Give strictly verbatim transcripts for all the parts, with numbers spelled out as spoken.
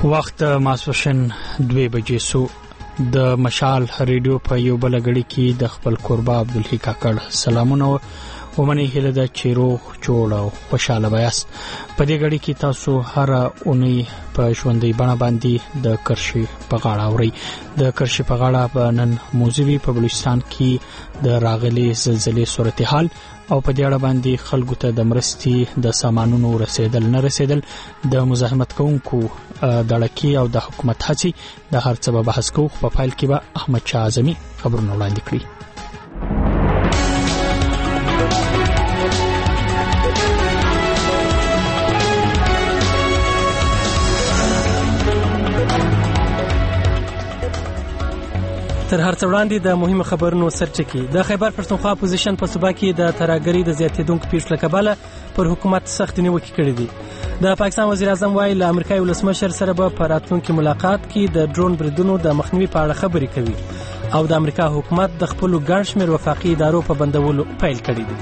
وخت ماسوشن دوه بجې سو. د مشال ریډیو په یو بل غړي کې د خپل قربا عبدالحی کاکړ سلامونه ومني هله د چیرو جوړ او خوشاله بیاست. په دې غړي کې تاسو هر اونۍ په ژوندۍ بڼه باندې د کرشي په غاړه اوري. د کرشي په غاړه نن موضوعي په بلوچستان کې د راغلي زلزلې صورتحال او په دې اړه باندې خلکو ته د مرستي د سامانونو رسیدل نه رسیدل د مزاحمت کوونکو د لکې او د حکومت هڅې د هر څه به بحث کوو. په فایل کې به احمد شاه اعظمي خبرونه وړاندې کړي. تر هر څه وړاندې د مهمه خبرونو سرچکي. د خیبر پښتونخوا اپوزیشن په صوبه کې د ترهګرۍ د زیاتېدونکو پیښو له کبله پر حکومت سخت نیوکې کړې دي. د پاکستان وزیر اعظم وايي له امریکایي ولسمشر سره به په راتلونکي ملاقات کې د ډرون بریدونو د مخنیوي په اړه خبرې کوي او د امریکا حکومت د خپلو ګڼ شمېر وفاقي ادارو په بندولو پیل کړی دی.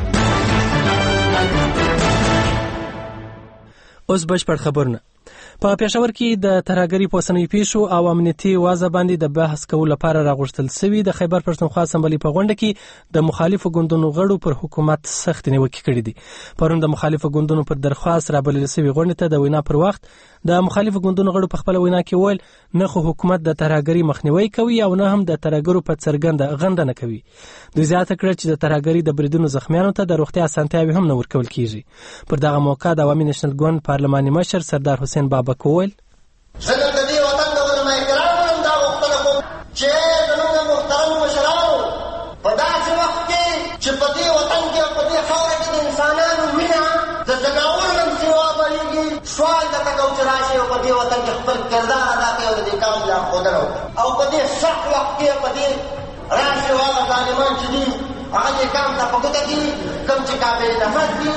اوس بشپړ خبرونه. په پېښور کې د ترهګرۍ په اوسنیو پیښو او امنیتي وضع باندې د بحث کولو لپاره راغوښتل شوي د خیبر پښتونخوا اسمبلۍ په غونډه کې د مخالفو ګوندونو غړو پر حکومت سخت نیوکې کړې دي. پرون د مخالفو ګوندونو پر درخواست رابلل شوي غونډې ته د وینا پر وخت د مخالفو ګوندونو غړو په خپل وینا کې ویل نه خو حکومت د ترهګرۍ مخنیوي کوي او نه هم د ترهګرو په څرګنده غندنه کوي. دوی زیاته کړه چې د ترهګرۍ د بریدونو زخمیانو ته د روغتیا اسانتیاوې هم نه ورکول کیږي. پر دغه موقع د عوامي نېشنل ګوند پارلماني مشر سردار حسین بابک وویل زه د دې وطن د علماء کرامو هم دا غوښتنه کوم چې زموږ محترم مشرانو په داسې وخت کې چې په دې وطن کې او په دې خاوره کې د انسانانو مینه د ځناورو هم سوا بهېږي، سوال درته کوم چې راشئ او په دې وطن کې خپل کردار ادا کړئ او د دې قوم لارښودنه وکړئ او په دې سخت وخت کې په دې راشئ او هغه ظالمان چې دي هغه دې قوم ته په ګوته دي کوم چې قابل نفس دي.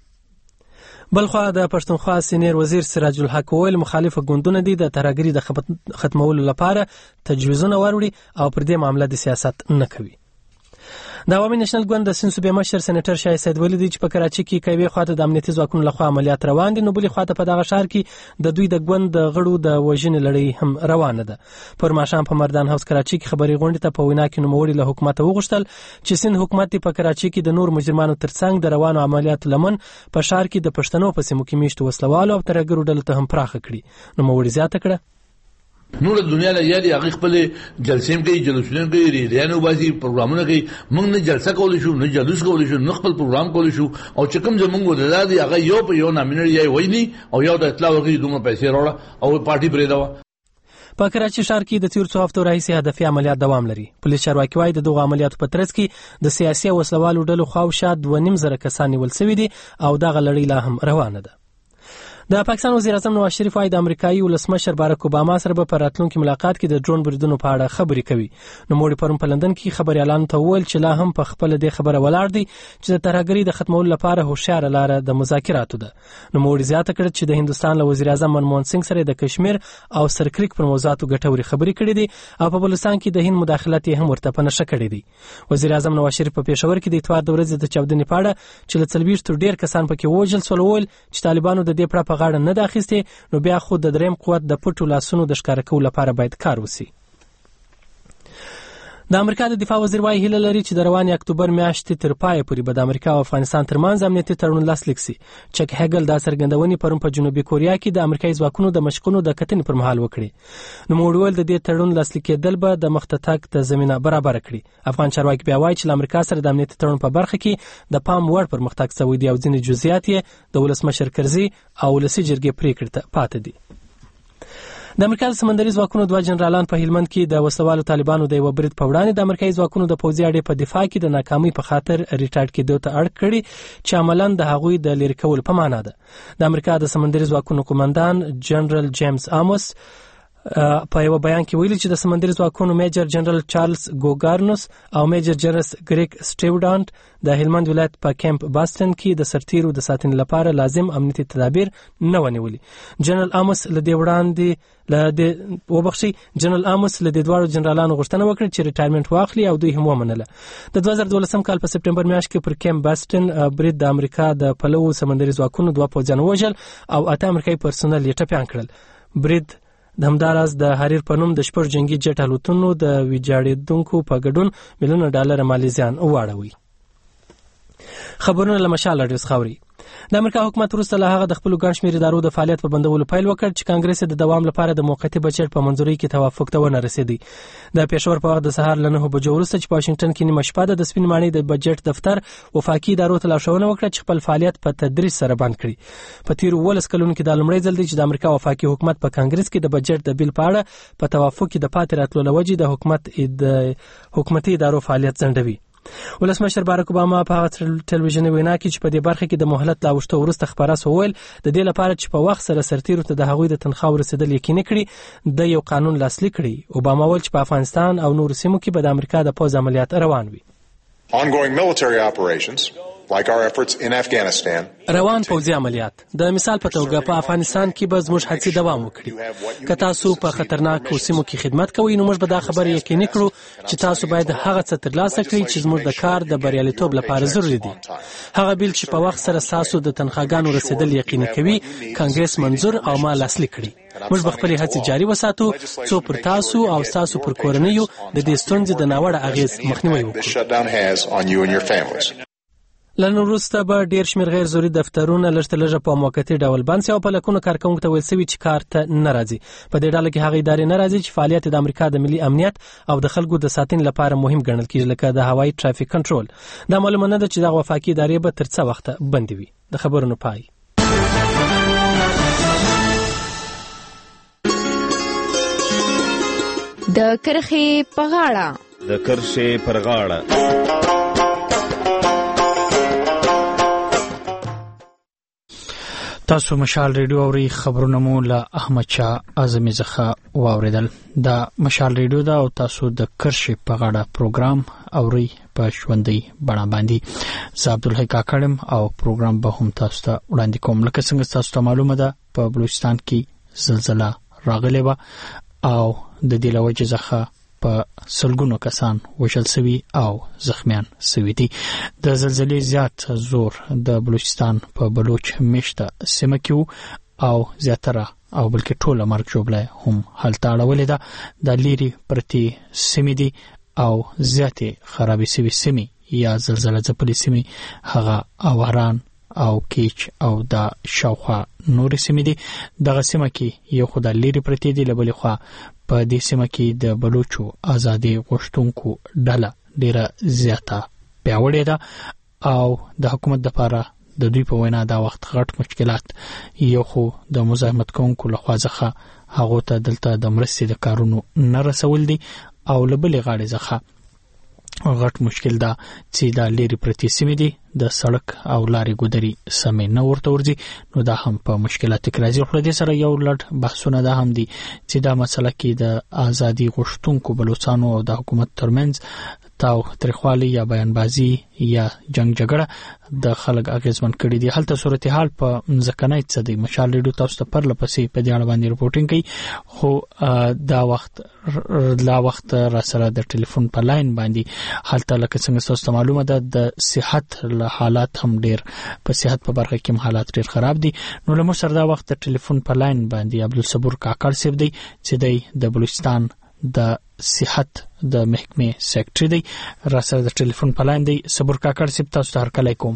بلخوا د پښتونخوا سینیر وزیر سراج الحق ویل مخالف ګوندونه دي د ترهګرۍ د ختمولو لپاره تجویزونه وروړي او پر دې معاملې د سیاست نه کوي. د عوامي نېشنل ګوند د سیند صوبې مشر سېنیټر شاه سید ولی دی چې په کراچۍ کې کوي خواته د امنیتي ځواکونو لخوا عملیات روان دي، نو بلې خواته په دغه ښار کې د دوی د ګوند د غړو د وژنې لړۍ هم روانه ده. پر ماښام په مردان هاوس کراچۍ کې خبري غونډې ته په وینا کې نوموړي له حکومت وغوښتل چې سیند حکومت په کراچۍ کې د نور مجرمانو ترڅنګ د روانو عملیاتو لمن په ښار کې د پښتنو په سیمو کې میشتو وسلوالو او ترهګرو ډلو ته هم پراخه کړي. نوموړي زیاته کړه نور دنیا له یاري هغه خپل جلسې کوي، جلوسونه کوي، ریډیانو باسي، پروګرامونه کوي. موږ نه جلسه کولای شو، نه جلوس کولای شو، نه خپل پروګرام کولای شو او چې کوم زمونږ ولادي هغه یو په یو نامینر یې وایي او یو د اطلاع ورکړي دومره پیسې راوړه او پارټي پرې دا. په کراچۍ ښار کې د تیر څو هفتو راهیسې هدفي عملیات دوام لري. پولیس چارواکي وايي د دغو عملیاتو په ترڅ کې د سیاسي او وسلوالو ډلو خواوشا دوه نیم زره کسان نیول شوي دي او دغه لړۍ لا هم روانه ده. د پاکستان وزیر اعظم نواز شریف وايي د امریکایي ولسمشر باراک اوباما سره به په راتلونکي ملاقات کې د ډرون بریدونو په اړه خبرې کوي. نوموړي پرون په لندن کې خبريالانو ته وویل چې لا هم په خپل دې خبره ولاړ دي چې د ترهګرۍ د ختمولو لپاره هوښیار لاره د مذاکراتو ده. نوموړي زیاته کړه چې د هندستان له وزیر اعظم منموهن سنگ سره د کشمیر او سرکریک پر موضوعاتو ګټورې خبرې کړې دي او په بلوچستان کې د هند مداخلت هم ورته په نشه کړې دي. وزیر اعظم نواز شریف په پېښور کې د اتوار د ورځې د چاودنې په اړه چې له څلوېښتو ډېر کسان پکې ووژل شول وویل چې طالبانو د دې پړه په غاړه نه ده اخیستې، نو بیا خو د دریم قوت د پټو لاسونو د ښکاره کولو لپاره باید کار وشي. د امریکا د دفاع وزیر وايي هیله لري چې د روانې اکتوبر میاشتې تر پایه پورې به د امریکا او افغانستان ترمنځ امنیتي تړون لاسلیک شي. چک هیګل دا څرګندونې پرون په جنوبي کوریا کې د امریکایي ځواکونو د مشقونو د کتنې پر مهال وکړي. نوموړي وویل د دې تړون لاسلیک کېدل به د مخته تګ ته زمینه برابره کړي. افغان چارواکي بیا وايي چې له امریکا سره د امنیتي تړون په برخه کې د پام وړ پرمختګ شوی دی او ځینې جزئیات یې د ولسمشر کرزي او ولسي جرګې پریکړې ته پاتې دي. د امریکا د سمندري ځواکونو دوه جنرالان په هلمند کې د وسلوالو طالبانو د یو برید په وړاندې د امریکایي ځواکونو د پوځي اډې په دفاع کې د ناکامۍ په خاطر ریټایرډ کېدو ته اړ کړي چې عملاً د هغوی د لرې کولو په معنا ده. د امریکا د سمندري ځواکونو قومندان جنرال جیمز آموس په یو بیان کې ویلي چې د سمندري ځواکونو میجر جنرال چارلز ګوګارنوس او میجر جنرال ګریګ سټیوډانټ د هلمند ولایت په کیمپ باستن کې د سرتیرو د ساتنې لپاره لازم امنیتي تدابیر نه ونیولي. جنرال آموس له دې وړاندې له دې وبخښي جنرال آموس له دې دواړو جنرالانو غوښتنه وکړه چې ریټایرمنټ واخلي او دوی هم ومنله. د دوه زره دولسم کال په سپټمبر میاشت کې پر کیمپ باستن برید د امریکا د پلوو سمندري ځواکونو دوه پوځیان وژل او اته امریکایي پرسونل یې ټپیان کړل. برید د همداراز د حریر په نوم د شپږ جنگي جټ الوتنو د ویجاړېدونکو په ګډون میلیونه ډالر مالي زیان واړوي. خبرونه له مشال رادیو څخه اوري. د امریکا حکومت وروسته له هغه د خپلو ګڼ شمېرې ادارو د فعالیت په بندولو پیل وکړ چې کانګرس د دوام لپاره د موقتي بجټ په منظورۍ کې توافق ته ونه رسېدی. د پېښور په وخت د سهار له نهو بجو وروسته چې په واشنګټن کې نیمه شپه د سپین ماڼۍ د بجټ دفتر وفاقي ادارو ته لارښوونه وکړه چې خپل فعالیت په تدریج سره بند کړي. په تیرو اوولس کلونو کې دا لومړی ځل دی چې د امریکا وفاقي حکومت په کانګرس کې د بجټ د بیل په اړه په توافق کې د پاتې راتلو له وجې د حکومت د حکومتي ادارو فعالیت ځنډوي. ولسمشر باراک اوباما په هغه ټلویزیوني وینا کې چې په دې برخه کې د مهلت لا وشته وروسته خبره سو ویل د دې لپاره چې په وخت سره سرتیرو ته د هغوی د تنخوا رسیدل یقیني کړي د یو قانون لاسلیک کړي. اوباما ویل چې په افغانستان او نورو سیمو کې به د امریکا د پوځ عملیات روان وي. Ongoing military operations like our efforts in Afghanistan روان پوځي عملیات د مثال په توګه په افغانستان کې به زموږ هڅې دوام وکړي. که تاسو په خطرناکو سیمو کې خدمت کوئ نو موږ به دا خبره یقیني کړو چې تاسو باید هغه څه ترلاسه کړئ چې زموږ د کار د بریالیتوب لپاره ضروري دي. هغه بیل چې په وخت سره تاسو د تنخواګانو رسیدل یقیني کوي کانګرس منظور او ما لاسلیک کړي. موږ به خپلې هڅې جاري وساتو څو پر تاسو او تاسو پر کورنیو د دې ستونزې د ناوړه اغېز مخنیوي وکړو. لنو وروسته به ډیر شمېر غیر ضروري دفترونه لږ تر لږه په موقتي ډول بند سي او په لکونو کارکوونکو ته ویل سوي چې کار ته نه راځي. په دې ډله کې هغه ادارې نه راځي چې فعالیت د امریکا د ملي امنیت او د خلکو د ساتنې لپاره مهم ګڼل کېږي لکه د هوایي ټرافیک کنټرول. دا معلومه نه ده چې دغه وفاقي ادارې به تر څه وخته بندې وي. د خبرونو پای. د کرښې په غاړه د کرښې پر غاړه تاسو مشال ریډیو اوري. خبرونه مو له احمد شاه اعظمي څخه واوریدل. دا مشال ریډیو دا او تاسو د کرښې په غاړه پروګرام اوري په ژوندۍ بڼه باندې. زه عبدالحی کاکړم او پروګرام به هم تاسو ته وړاندې کوم. لکه څنګه تاسو ته معلومه ده په بلوچستان کې زلزلہ راغلی و او د دې له وجې څخه په سلګونو کسان وژل شوي او زخمیان شوي دي. د زلزلې زیات زور د بلوچستان په بلوچ میشته سیمه کې او زیاتره او بلکې ټوله مرګ ژوبله هم هلته اړولې ده. د لیرې پرتې سیمې دي او زیاتې خرابې شوي سیمې یا زلزله ځپلې سیمې هغه اواران او کیچ او د شاوخوا نورې سیمې دي. دغه سیمه کې یو خو د لیرې پرتې دي، له بلې خوا په دې سیمه کې د بلوچو ازادي غوښتونکو ډله ډیره زیاته پیاوړې ده او د حکومت لپاره د دوی په وینا دا وخت غټ مشکلات یو خو د مزاحمت کوونکو لخوا ځخه هغه ته دلته د مرستې د کارونو نه رسول دي او له بلې غاړې ځخه غټ مشکل دا چې دا لري پرتی سیمې دي د سړک او لارې ګودري سمې نه ورته ورځي. نو دا هم په مشکلات کې راځي. خو دې سره یو لړ بحثونه دا هم دي چې دا مسله کې د ازادي غوښتونکو بلوچستانو او د حکومت ترمنځ تاو تریخوالی یا بیانبازي یا جنگ جګړه د خلک اغیزمن کړي دي. هلته صورتحال په ځکنای څه دی. مشال ریډیو تاسو ته پر لپسې په دې اړه باندې رپورټینګ کوي. خو دا وخت لا وخت را سره د ټلیفون په لاین باندې هلته لکه څنګه تاسو ته معلومه ده د صحت حالات هم ډیر په صحت په برخه کې حالات ډیر خراب دي. نو له موږ سره دا وخت د ټلیفون په لاین باندې عبدالصبور کاکړ صاحب دی چې دی د بلوچستان د صحت د محکمې سیکرټری دی. را سره د ټلیفون په لاین دی. صبور کاکړ صاحب تاسو ته هرکلی کوم.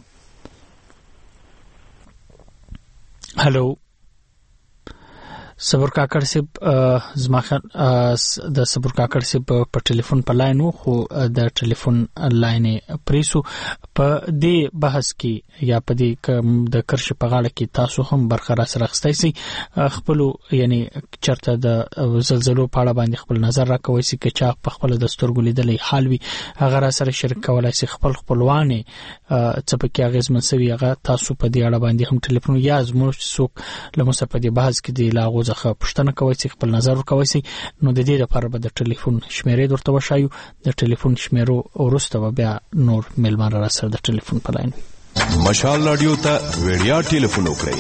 هلو صبور کاکړ صاحب، زما خیال د صبور کاکړ صاحب په ټلیفون په لاین وو خو د ټلیفون لاین پریسو. په دې بحث کې یا په دې د کرښې په غاړه کې تاسو هم برخه را سره اخیستی سئ. خپلو یعنی چرته د زلزلو په اړه باندې خپل نظر راکوی سي که چا په خپله د سترګو لیدلی حال وي هغه را سره شریک کولی سي. خپل خپلوانې څه پکې اغېزمن سوي هغه تاسو په دې اړه باندې هم ټلیفون یا زموږ څوک له موږ سره په دې بحث کې دی له هغو څخه پوښتنه کوی سي، خپل نظر ورکوی سي. نو د دې لپاره به د ټلیفون شمیرې درته وښایو. د ټلیفون شمیرو وروسته به بیا نور میلمان را سره د ټلیفون په لاین. مشال رادیو ته ویډیا ټلیفون وکړئ.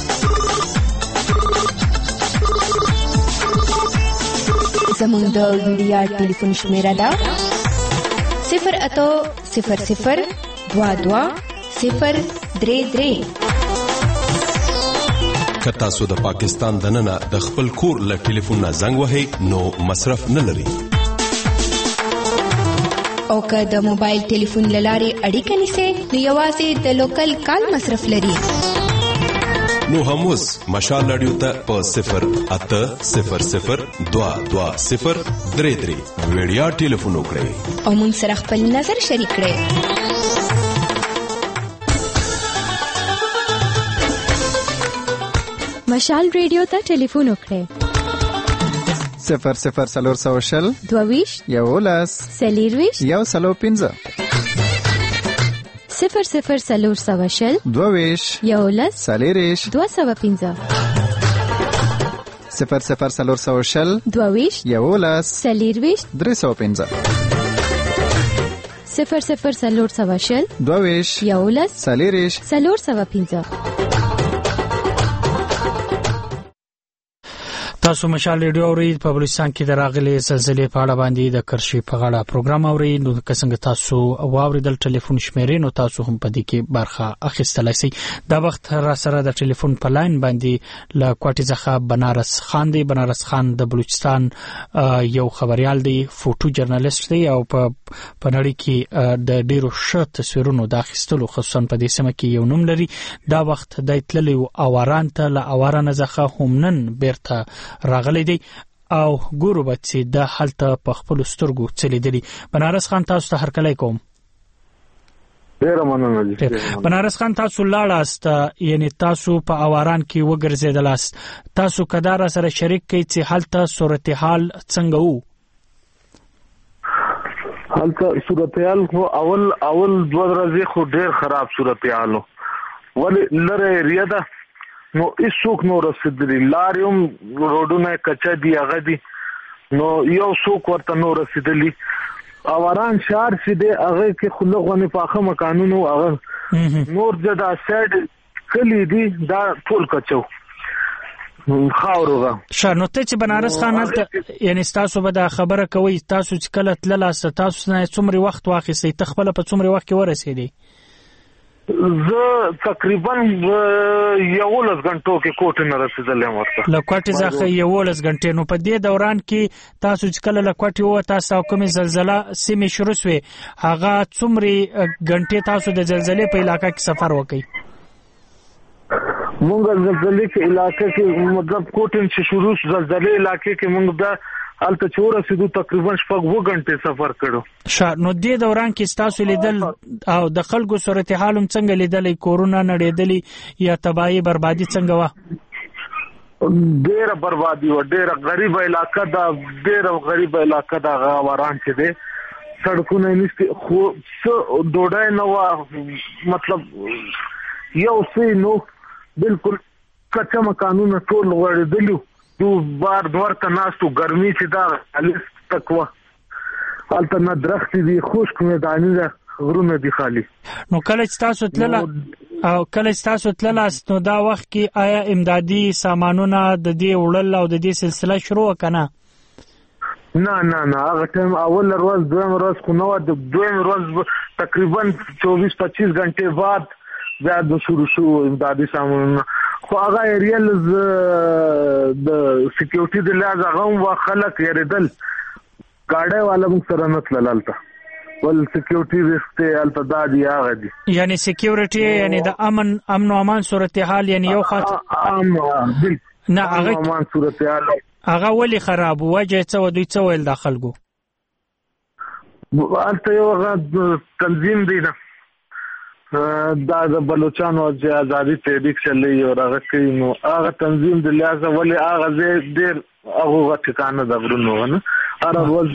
زموږ د ویډیا ټلیفون شمیره ده صفر اتو صفر صفر دوا دوا صفر درې درې. که تاسو د پاکستان دننه د خپل کور له ټلیفون نه زنګ وهئ نو مصرف نه لري. او که د موبایل ټلیفون له لارې اړیکه نیسئ نو یوازې د لوکل کال مصرف لري. نو هم اوس مشال رادیو ته په صفر اته صفر صفر دوه دوه صفر درې درې ویډیا ټلیفون وکړئ او موږ سره خپل نظر شریک کړئ. مشال ریډیو ته ټلیفون وکړئ صفر صفر سلور سو شل دوویش یولس سلیرویش یو سلو پنځه صفر صفر سلور سو شل دوویش یولس سلیریش دوه سو پنځه صفر صفر سلور سو شل دوویش یولس سلیرویش درې سو پنځه صفر صفر سلور سو شل دوویش یولس سلیریش سلور سو پنځه. تاسو مشال ریډیو اورئ. په بلوچستان کې د راغلي زلزلې په اړه باندې د کرشي په غاړه پروګرام اورئ. نو که څنګه تاسو واوریدل ټلیفون شمیرې نو تاسو هم په دې کې برخه اخیستلای شئ. دا وخت را سره د ټلیفون په لاین باندې له کوټې څخه بنارس خان دی. بنارس خان د بلوچستان یو خبريال دی، فوټو جرنالست دی او په پنړی کې د ډیرو ښه تصویرونو د اخیستلو خصوصا په دې سیمه کې یو نوم لري. دا وخت د تللی اواران ته له اواران څخه هم نن بیرته راغلی دی او ګورو به چې د حالت په خپل سترګو چلیدلی. بنارس خان تاسو ته هرکلی کوم. ډیر مننه. بنارس خان تاسو لاړاست، یعنی تاسو په اواران کې وګرځیدلاست. تاسو کدار سره شریک کی چې حالت صورتحال څنګه وو؟ حالت صورتحال خو اول اول دوه ورځې خو ډیر خراب صورتحال وو، ولې لره ایریا ده نو هیڅوک نو رسیدلی، لاریوم روډونه کچا دی هغه دی نو یو څوک ورته نو رسیدلی. اواران شهر چې دی هغه کې خلغونه پاخه مکانونو هغه نور جدا سایډ کلی دی دا ټول کچو خاورغه. شنو ته چې بنارس خان ته یعنی تاسو به دا خبره کوي تاسو چې کله تللاست تاسو نه څومره وخت واخیستی تخپل په څومره وخت کې ورسېدی؟ زه تقریبا یولس غنټو کې کوټه نه رسیدلم ورته. لکوټه ځخه یولس غنټې. نو په دې دوران کې تاسو چې کله لکوټه و تاسو کومه زلزلہ سیمه شروع شوه هغه څومره غنټې تاسو د زلزلې په علاقې کې سفر وکړي؟ مونږ زلزلې کې علاقې کې مطلب کوټه چې شروع زلزلې علاقې کې مونږ د الته چور رسیدو تقریبا شپږ و غنټې سفر کړو. شا نو دې دوران کې تاسو لیدل او د خلکو صورتحال هم څنګه لیدلې؟ کورونا نړیدلې یا تباہي بربادي څنګه و؟ ډېر بربادي و، ډېر غریب علاقہ دا، ډېر غریب علاقہ دا غواران چې دي سړکونه نشته خو ډوډۍ نه و، مطلب یو څه نو بالکل کچا مکانونه ټول وړدلو دو بار دور ته ناستو ګرمي چې دا الف تکوا الته نه درخت دي خشک میداني ده غرونه دي خالی. نو کله چې تاسو تلل او کله چې تاسو تلل نو دا وخت کې آیا امدادي سامانونه د دې وړل او د دې سلسله شروع کنه؟ نه نه نه هغه ټیم اول ورځ دویم ورځ خو نو د دویم ورځ تقریبا چوبیس پچیس غنټې بعد بیا د شروع شو امدادي سامانونه. خو هغه ایریل د سکیورټي د لحاظ هغه و خلک یریدل گاډي والا موږ سره نه تللالته ول سکیورټي رسته الته دادی هغه دي یعنی سکیورټي یعنی د امن امن او امان صورتحال یعنی یو خاط امن نه هغه امان صورتحال هغه ولي خراب وجه څه و دوی څه ول داخلګو الته یو تنظیم دی نه دا د بلوچستان او آزادی تحریک چلی او هغه کوي نو هغه تنظیم د لحاظ ولې هغه ډېر هغه ټکانه د غرونو نه هر ورځ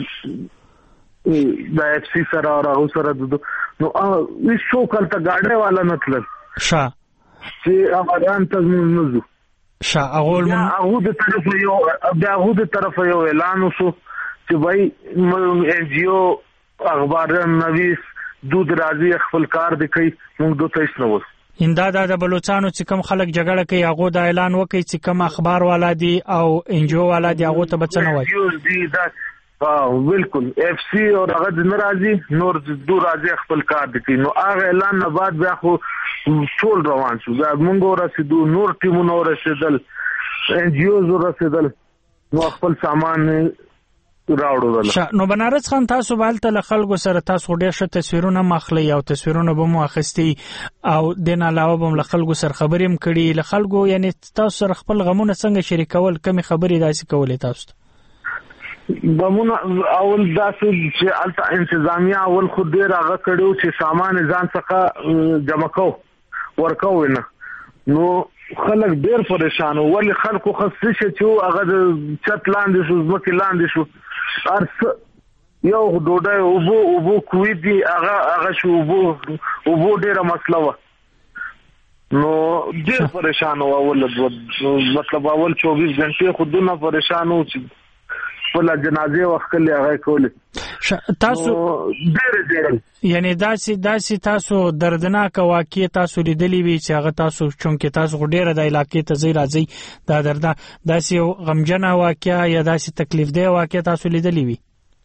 د اف سی سره او هغه سره نو هیڅ کله گاډي والا نه تل شا چې امران ته نوزو شا اول من هغه د طرف یو د هغه د طرف یو اعلان وشو چې وای ان جی او اخبار نویس دود راځي خپل کار دی کوي موږ دوه تاسو نو اندا د بلوچستان چې کم خلک جګړه کوي هغه د اعلان وکړي چې کم اخبار والا دي او انجو والا دي هغه ته بچنه وای او بالکل اف سی او هغه د ناراضي نور دو راځي خپل کار دي نو هغه اعلان نه بعد بیا خو ټول روان شو. موږ ورسېدو، نور ټیمونه ورسېدل، ان جی اوز ورسېدل، نو خپل سامان راوړل. نو بنارس خان تاسو بالته له خلکو سره تاسو ډېر ښه تصویرونه مخلي او تصویرونه به مو اخیستي او د نه علاوه به له خلکو سره خبرې هم کړي. له خلکو یعنی تاسو سره خپل غمونه څنګه شریکول، کومې خبرې داسې کولې تاسو ته؟ غمونه اول داسې چې الته انتظامیه اول خو ډېر هغه کړو چې سامان ځان څخه جمع کو ورکو نه، نو خلک ډېر پریشان وو. ولې خلکو خصه شي چې هغه د چت لاندې شو، ځمکې لاندې شو، ارس یو ډوډۍ اوبو اوبو کوي دي هغه هغه شو، اوبو اوبو ډېره مسله وه. نو ډېر پریشان وو اول، مطلب اول چوبیس غنټې خو دونه پریشان وو چې خپل جنازې وکړلې هغه کولې. تاسو ډېر ډېر یعنی داسې داسې تاسو دردناک واقع تاسو لیدلې وي چې هغه تاسو چونکې تاسو ډېر د علاقې ته ځئ راځئ، دا دردا داسې یو غمجنه واقع یا داسې تکلیف دی واقع تاسو لیدلې وي؟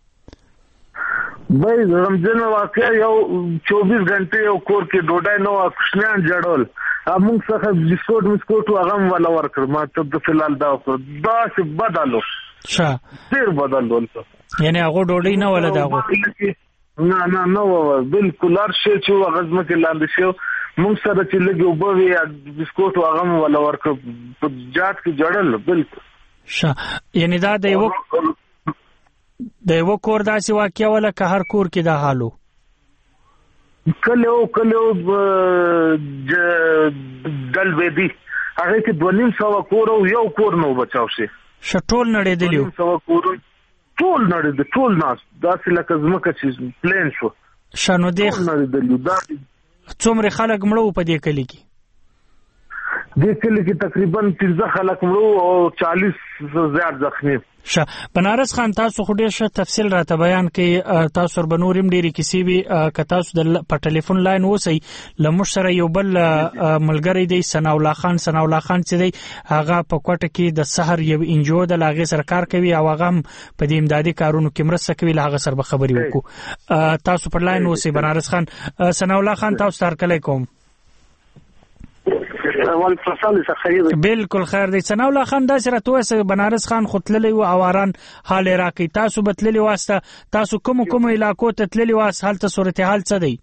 بای غمجنه واقع یو چوبیس غنټې یو کور کې ډوډۍ نه وه، کوشنیان جړول، موږ څخه بسکوټ مسکوټ هغه هم ولا ورکړ. ما ته د فلال دا وکړ، داسې بدلو ښه ډېر بدل ول. یعنی هغه ډوډۍ نه ولا داغو نه نه نه و بالکل هر شی چې هغه ځمکې لاندې شو، موږ سره چې لږ اوبه وي بسکوټ هغه هم ولا ورکړ، په جات کې جړل بالکل. ښه یعنی دا د یو د یو کور داسې واقع ولا که هر کور کې دا حالو؟ کله کله دل بدی هغه کې دوه نیم سوه کور او یو کور نو بچاو شي. شټول نړېدلی و، ټول نړېدلی، ټول ناس داسې لکه ځمکه چې پلین شو. ښه نو دې نړېدلی دا څومره خلک مړه وو په دې کلي کې؟ دې کلي کې تقریبا پنځه خلک مړه او چالیس زیات زخمي. ښه بنارس خان تاسو خو ډېر ښه تفصیل راته بیان کړئ، تاسو ور به نور هم ډېرې کیسې وي. که تاسو د په ټلیفون لاین اوسئ له موږ سره یو بل ملګری دی ثناءالله خان. ثناءالله خان چې دی هغه په کوټه کې د سحر یو انجیو د هغې سره کار کوي او هغه هم په دې امدادي کارونو کې مرسته کوي، له هغه سره به خبرې وکړو. تاسو پر لاین اوسئ بنارس خان. ثناءالله خان تاسو ته هرکلی کوم. بالکل خیر دی. ثناءالله خان داسې راته ووایه بنارس خان خو تللی و اواران حال یې راکړئ، تاسو به تللي واسته، تاسو کومو کومو علاقو ته تللي واست، هلته صورتحال څه دی؟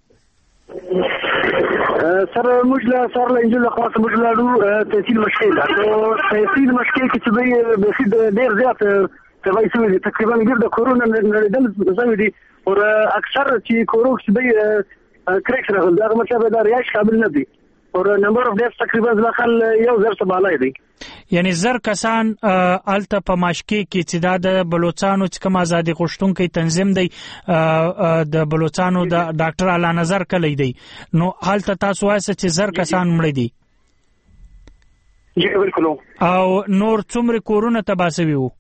سر موږ له سر له انجیل خوا څخه موږ لاړو تحصیل مشکل ته، نو تحصیل مشکل کې چې دوی بیخي ډېر زیات تباهي شوي دي، تقریبا ګرده کورونه نړېدل شوي دي او اکثر چې کورو چې دوی کریکس راغلي دغه مطلب د رهایش قابل نه دي اور نمبر اف ډیث تقریبا داخل یو زر څخه بالای دی. یعنی زر کسان الته په ماشکي کې چې دا د بلوچستانو چې کوم ازادي غوښتونکي تنظیم دی د بلوچستانو د ډاکټر اعلی نظر کلی دی، نو حالت تاسو وایسته چې زر کسان مړ دي؟ جی بالکل. او نور څومره کورونه تباه شوي وو؟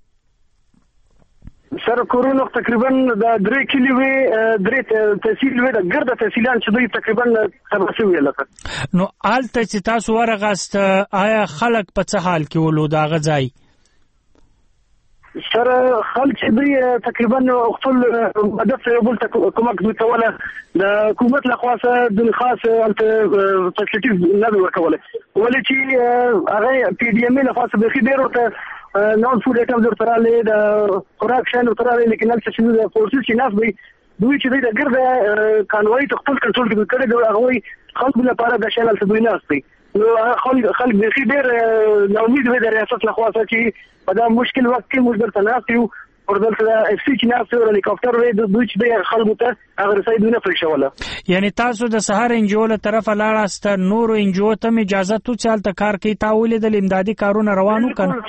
سر کورونه تقریبا د درې کلی وی درې تحصیل وی د ګرده تحصیلان چې دوی تقریبا تباه شوي لکه. نو آلته چې تاسو ورغاست آیا خلک په څه حال کې ولو د هغه ځای؟ سر خلک چې دوی تقریبا خپل هدف یو بل ته کومک دوی کوله، د حکومت لخوا څخه د خاص فیسلیټیز نه وی ورکوله، ولې چې هغه پی ډي ام لخوا څخه بیخي ډېر ورته نون فود ایټمز ورته راغلي، د خوراک شیان ورته راغلي، لیکن هلته چې د فورسز چې ناست دوی دوی چې دوی د ګرده کانوایي ته خپل کنټرول کې کړی دی، هغوی خلکو لپاره د شیان هلته دوی ناست دی. نو خلک خلک بیخي ډېر ناامید وي د ریاست لخوا څخه چې په دا مشکل وخت کې موږ دلته ناست یو او دلته د اف سی چې ناست یو هلیکاپټر وی دوی چې دوی خلکو ته هغه رسایي دوی نه پرېښوله. یعنی تاسو د سهار انجیو له طرفه لاړاست، نورو انجیو ته مې اجازه تو چې هلته کار کوي، تا ولیدل امدادي کارونه روان وو که نه؟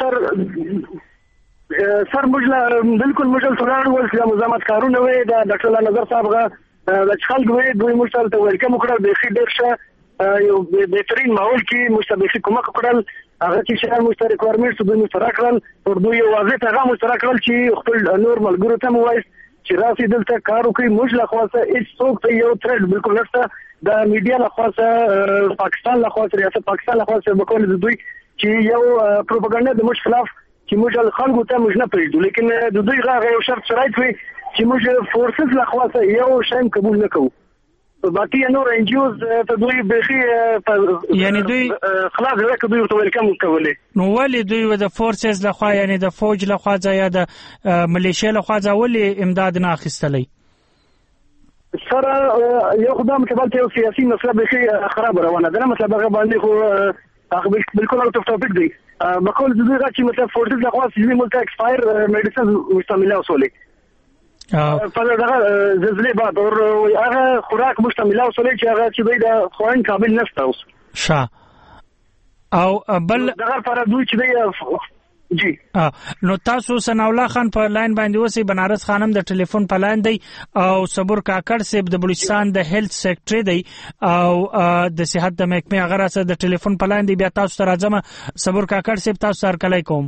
سر موږ بالکل موږ هلته ولاړو، ولې د مزاحمت کارونه وی د ډاکټر اعلی نظر صاحب هغه د خلک وی دوی موږ ته هلته ویلکم وکړل، بیخي ډېر ښه یو بهترین ماحول کې موږ ته بیخي کومک وکړل. هغه چې شیان موږ ته ریکوایرمنټس دوی موږ ته راکړل او دوی یو واضح پیغام موږ ته راکړل چې خپل نور ملګرو ته مو ووایست چې راسئ دلته کار وکړئ. موږ له خوا څخه هېڅ څوک ته یو تھریټ بالکل نشته، د میډیا له خوا څخه پاکستان له خوا څخه ریاست پاکستان له خوا څخه به کول دوی چې یو پروپاګاندا د موږ خلاف چې موږ خلکو ته موږ نه پرېږدو، لیکن د دوی هغه یو شرط شرایط وي چې موږ فورسز له خوا څخه یو شی قبول نه کوو. باقي نور ان جي اوز ته دوی بخي یعنی دوی خلاص راکړي دوی ته ویلکم کولې. نو ولې دوی د فورسز لخوا یعنی د فوج لخوا یا د ملیشیا لخوا ولې امداد نه اخیستلی؟ سره یو خدام کبل ته سیاسي مسله بخي خراب روانه ده. مطلب هغه باندې خو بالکل اوت اف ټاپک دی. بقول دوی راځي مطلب فورسز لخوا چې ملته ایکسپایر میډیسن مشتمله وسولې په دغه زلزلې بعد او هغه خوراک مشتمله وسولې چې هغه چې دوی د خوان قابل نشته اوس. ښه او بل دغه پر دوی چې دی جی نو تاسو ثنا الله خان په لاین باندې اوسئ. بنارس خانم د ټلیفون په لاین دی او صبر کاکړ صاحب د بلوچستان د هیلث سیکریټری دی او د صحت د محکمې هغه سره د ټلیفون په لاین دی. بیا تاسو ته راځم. صبر کاکړ صاحب تاسو سره کلای کوم.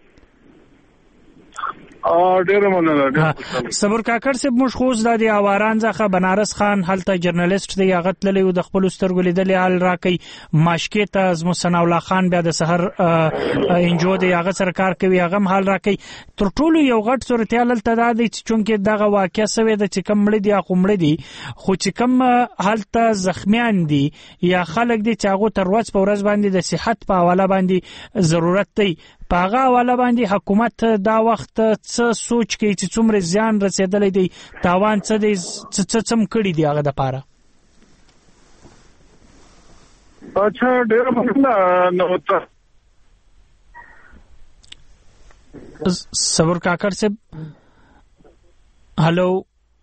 ا ډیره مننه. صبر کاکړ صاحب موږ خو د اواران ځخه بنارس خان هلته جرنالست دی هغه تللی او د خپل سترګو لیدلې حال راکې ماشکې ته از ثنا الله خان بیا د سحر انجو دی هغه سره کار کوي هغه حال راکې تر ټولو یو غټ صورتحال تل دا دی چې چونکه دغه واقعیا سوي د چې کم مړ دي یا کومړ دي خو چې کم حالت زخمیان دي یا خلک دي چې هغه تر ورځ په ورځ باندې د صحت په حواله باندې ضرورت دی پاغه حواله باندې حکومت دا وخت څه سوچ کوي چې څومره زیان رسیدلی دی تاوان څه دی څه څم کړی دی هغه د پاره؟ اچھا ډېر مننه. نو ته صبر کاکړ صاحب هالو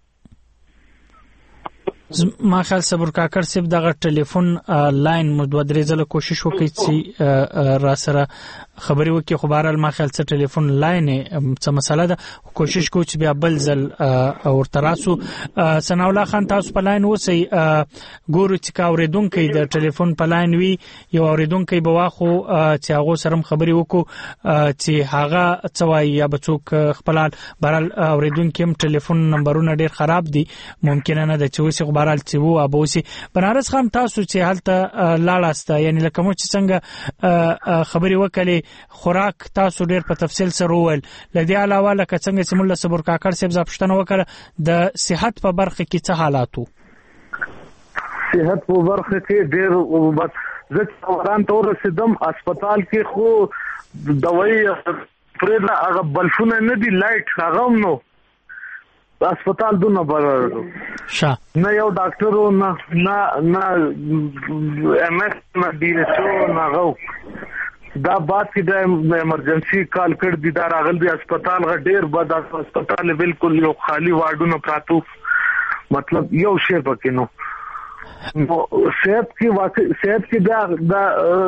ما خیال صبر کاکړ صاحب دغه ټلیفون لاین مو دوه درې ځله کوشش وکړي چې را سره خبرې وکړي خو بهرحال ما خیال څه ټلیفون لاین څه مسله ده کوشش کوو چې بیا بل ځل ورته راسو. ثنا الله خان تاسو په لاین اوسئ. ګورو چې که اورېدونکی د ټلیفون په لاین وي یو اورېدونکی به واخو چې هغو سره هم خبرې وکړو چې هغه څه وایي یا به څوک خپل بهرحال اورېدونکي هم ټلیفون نمبرونه ډېر خراب دي ممکنه نه ده چې اوسې خو بهرحال چې وو ابوسي. بنارس خان تاسو چې هلته لاړاست یعنی لکه مو چې څنګه خبرې وکړې خوراک تاسو ډېر په تفصیل سره وویل لدې علاوه لکه څنګه چې موږ صبر کاکړ صاحب ز پښتنه وکړه د صحت په برخه کې څه حالات وو؟ صحت په برخه کې ډېر بس زه وران تور رسیدم هسپتال کې خو دوايي پرې هغه بلفونه نه دي لایټ هغه نو هسپتال دونه بر شه نه یو ډاکټر نه نه نه ام اس نه ډي ایچ او نه غو دا بعد چې د ایمرجنسي کال کړ دي دا راغل دي هسپتال غ ډیر بد هسپتال بالکل یو خالی وارډونه پراتو مطلب یو شی پکې نو نو صحت کی واقع صحت کی دا دا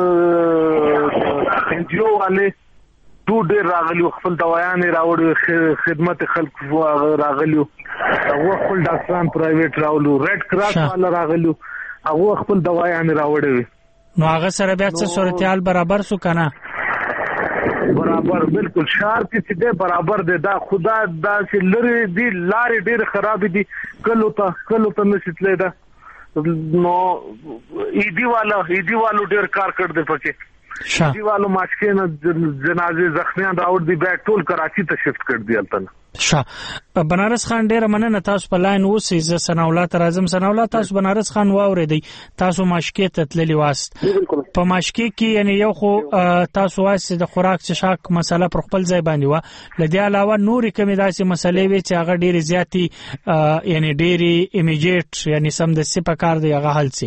انجیو والے تو ډیر راغلی خپل دوايان راوړي خدمت خلک راغلی او خپل ډاکټران پرایویټ راولو ریډ کراس والا راغلی او خپل دوايان راوړي نو هغه سره بیا څه صورتحال برابر سو کنه برابر بالکل شار چې دې برابر دې دا خدا دا چې لری دي لارې ډېر خراب دي کلو ته کلو ته نشitله دا نو ایدی والا ایدی والو ډېر کار کړ دې پکې ایدی والو ماشکې نه جنازې زخمیان راوړ دي بیا ټول کراچي ته شفت کړ دي البته. ښه بنارس خان ډېر مننه تاسو په لاین اوسئ. زه ثنا الله ته راځم. ثنا الله تاسو بنارس خان واورېدئ تاسو ماشکې ته تللي واست په ماشکې کې یعنی یو خو تاسو وایي د خوراک څښاک مسله پر خپل ځای باندې وه له دې علاوه نورې کومې داسې مسلې وې چې هغه ډېرې زیاتې یعنی ډېرې امیجیټ یعنی سمدستي په کار دی هغه حل سي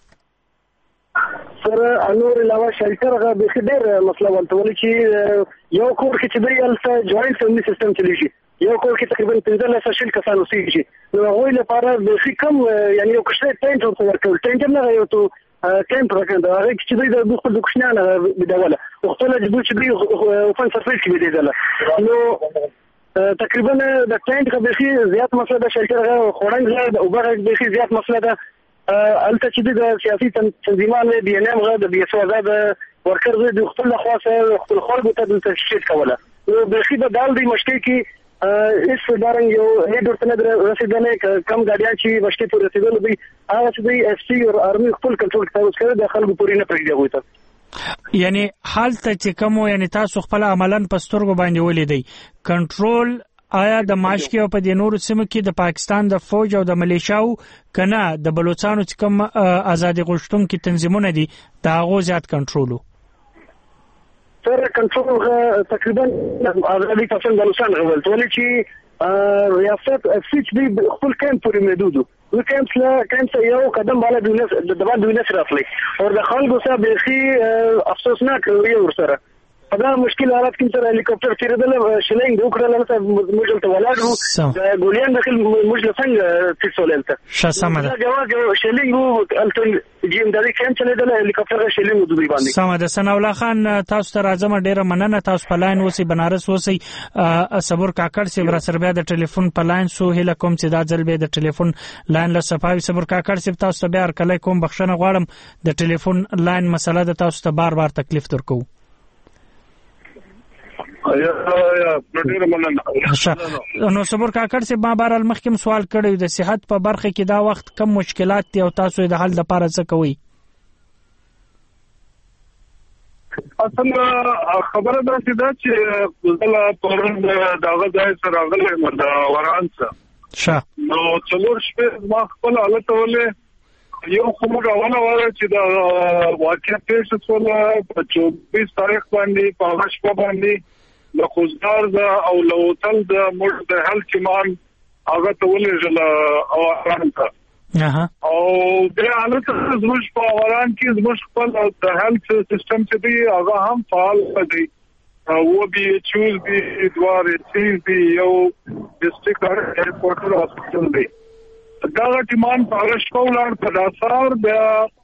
سره انور علاوه شلټر غا به ډېر مسله ولته ولې چې یو کور کې چې دی الته جوائنټ فیملی سیستم چلی شي یو کور کې تقریبا پنځه شل کسان اوسېږي نو هغه لپاره به کم یعنی یو کښته ټینټ ورته ورکول ټینټ نه یو ته کیمپ راکنده هغه چې دی د خپل کوښنانه بدوله وختونه چې دوی چې اوپن سرفیس کې دی نو تقریبا د ټینټ غو زیات مسله د شلټر غو خوړنګ زیات او بغه به زیات مسله ده الته چې د سیاسي تنظیمانو بي ان ام غو د بي اس او د ورکر د خپل خاصه خپل خلکو ته د تشکیل کوله نو به د دال دی مشکل کې اس دارنګ یو هډ ورته نه رسیدنه کم ګاډیان چې مشکل پر رسیدل دي هغه چې د اس پی او ارمي خپل کنټرول کوي چې د خلکو پورې نه پریږدي وته یعنی حالت چې کوم یعنی تاسو خپل عملاً پسترګو باندې ولیدي کنټرول آیا د ماشکي او په د نورو سیمو کې د پاکستان د فوج او د ملیشیاو کنه د بلوچستان چې کوم آزادي غوښتونکي تنظیمونه دي دا غو زیات کنټرولو سر کنټرول تقریبا آزادي پسند بلوچستان غوښتل ټول چې ریاست سیچ دی خپل کمپ پورې محدود و کمپ لا کمپ یو قدم بالا د د باندې ونس راخلي او د خلکو سره بيخي افسوسناک یو ورسره په دا مشکل حالات کې تر هلیکاپټر تیرېدل شلنګ وکړل ته موږ ته ولاړو د ګولین داخل موږ څنګه تیسولته شاسمه ده جواب شلنګ الټن جیم دالي کم چلیدل هلیکاپټر شلنګ دوی باندې سمه ده ثنا الله خان تاسو ته راځم ډیره مننه تاسو په لاین اوسئ بنارس اوسئ صبر کاکړ سی ور سره بیا د ټلیفون په لاین سو هله کوم چې دا ځل به د ټلیفون لاین له صفاوي صبر کاکړ سی تاسو ته بیا کله کوم بخښنه غواړم د ټلیفون لاین مسله د تاسو ته بار بار تکلیف درکو یا یا ډېر مننه نو صبر کاکړ سی ما بار المخکم سوال کړی د صحت په برخه کې دا وخت کم مشکلات دي او تاسو د حل لپاره څه کوئ اصل خبره ده چې دا چې زلا پرون داغه ځای سره غلې مردا ورانڅه شه نو څلور شپې ما خپل حالت ولې یو کومه غواړم وره چې دا واقعیا پیښه شوه په چوبیس تاریخ باندې په هغه شپه باندې د خوزدار دا او لوتل د مړ د هل چمان هغه ته ولې جلا او ورانڅه او بیا حالت زموږ په وران کې زموږ خپل د هیلث سیستم چې دی هغه هم فعال دی او بي چوز بي دوار سیز بي یو ډیسټریکټ هیډکوارټر هاسپټل دی دا ټیمان پارش کولار په داسار بیا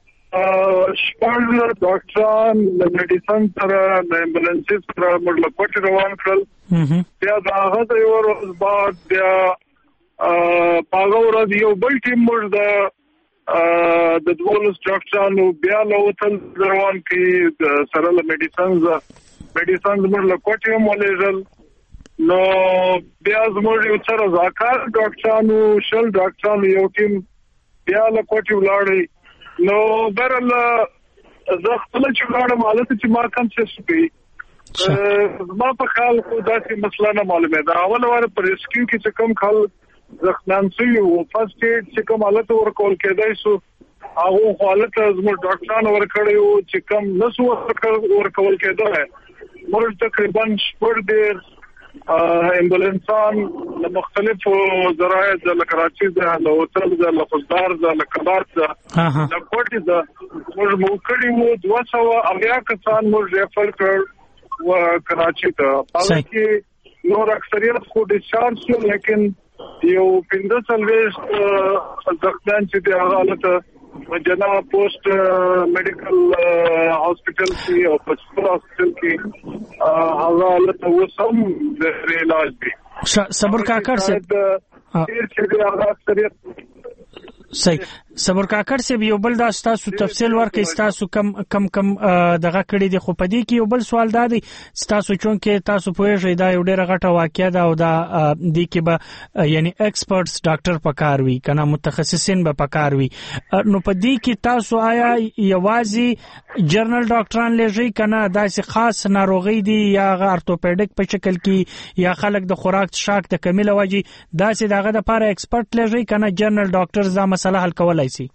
شپږ ډاکټران د میډیسن سره د امبولانس سره موږ لپاره روان کړل بیا دا هغه یو ورځ بعد بیا پاغه ورځ یو بل ټیم موږ د د دولس ډاکټرانو بیا لوتل روان کې د سره له میډیسنز میډیسنز موږ لپاره مولېږل نو بیا زموږ یو څه رضاکار ډاکټرانو شل ډاکټرانو یو ټیم بیا لپاره ولاړی نو برل زه خپل چې ولاړم حالت چې ما کوم څه سپي ما په خیال خو داسې مسله نه معلومه ده اول واره پر ریسکیو کې چې کوم خل زخمن شي او فرست ایډ چې کوم حالت ورکول کېدای شو هغه حالت زموږ ډاکټرانو ورکړیو چې کوم نسو ورکول کېدای موږ تقریبا شپږ ډیر امبولانسان له مختلفو ذرایع د کراچي د هوټل د لفظدار د کبار د د کوټي د موږ موکړی وو دوه سوه اویا کسان موږ ریفر کړ و کراچي ته په کې نور اکثریت خو ډیسچارج شو لیکن یو پنځه څلوېښت ځخميان چې د هغه حالت جنا پوسټ میډیکل هاسپټل کې او پسپل هاسپټل کې هغه حالت وسم د علاج دي صبر کاکړ سے ډیر چې هغه اکثریت صحیح صبر کاکړ سے یو بل دا تاسو تفصیل ورکړئ تاسو کم کم کم دغه کړی دی خو پدې کې یو بل سوال دا دی تاسو چون کې تاسو پوهیږئ دا یو ډیره غټه واقعیا ده او دا د کې به یعنی ایکسپرټس ډاکټر پکار وي کنه متخصصین به پکار وي نو پدې کې تاسو آیا یوازې جرنل ډاکټران لږی کنه داسې خاص ناروغي دي یا ارتوپیډیک په شکل کې یا خلک د خوراک شاک د کمیله وجي داسې دغه د لپاره ایکسپرټ لږی کنه جرنل ډاکټرز دا مسله حل کولای شي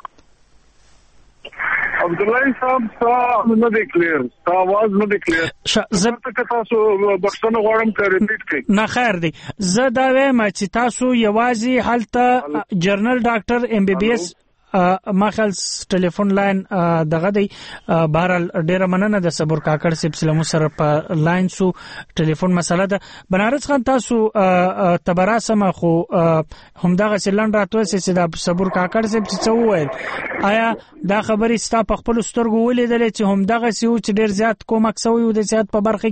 عبد الله صاحب صاحب نه دی کلیر تاسو نه دی کلیر زه تاسو بخښنه غواړم چې ریپیټ کړئ نه خیر دی زه دا وایم چې تاسو یوازې هلته جرنل ډاکټر ام بي بي اس ما خل ټلیفون لاین دغه دی بهرال ډیره مننه د صبر کاکړ سلسله مو سره په لاین سو ټلیفون مسله ده بنارس خان تاسو تبراسم خو همدغه سلند راتوي چې د صبر کاکړ سپ څه وویل آیا دا خبرې ستا په خپل سترګو ولیدل چې همدغه سیو چې ډیر زیات کومک سوی د سیاست په برخه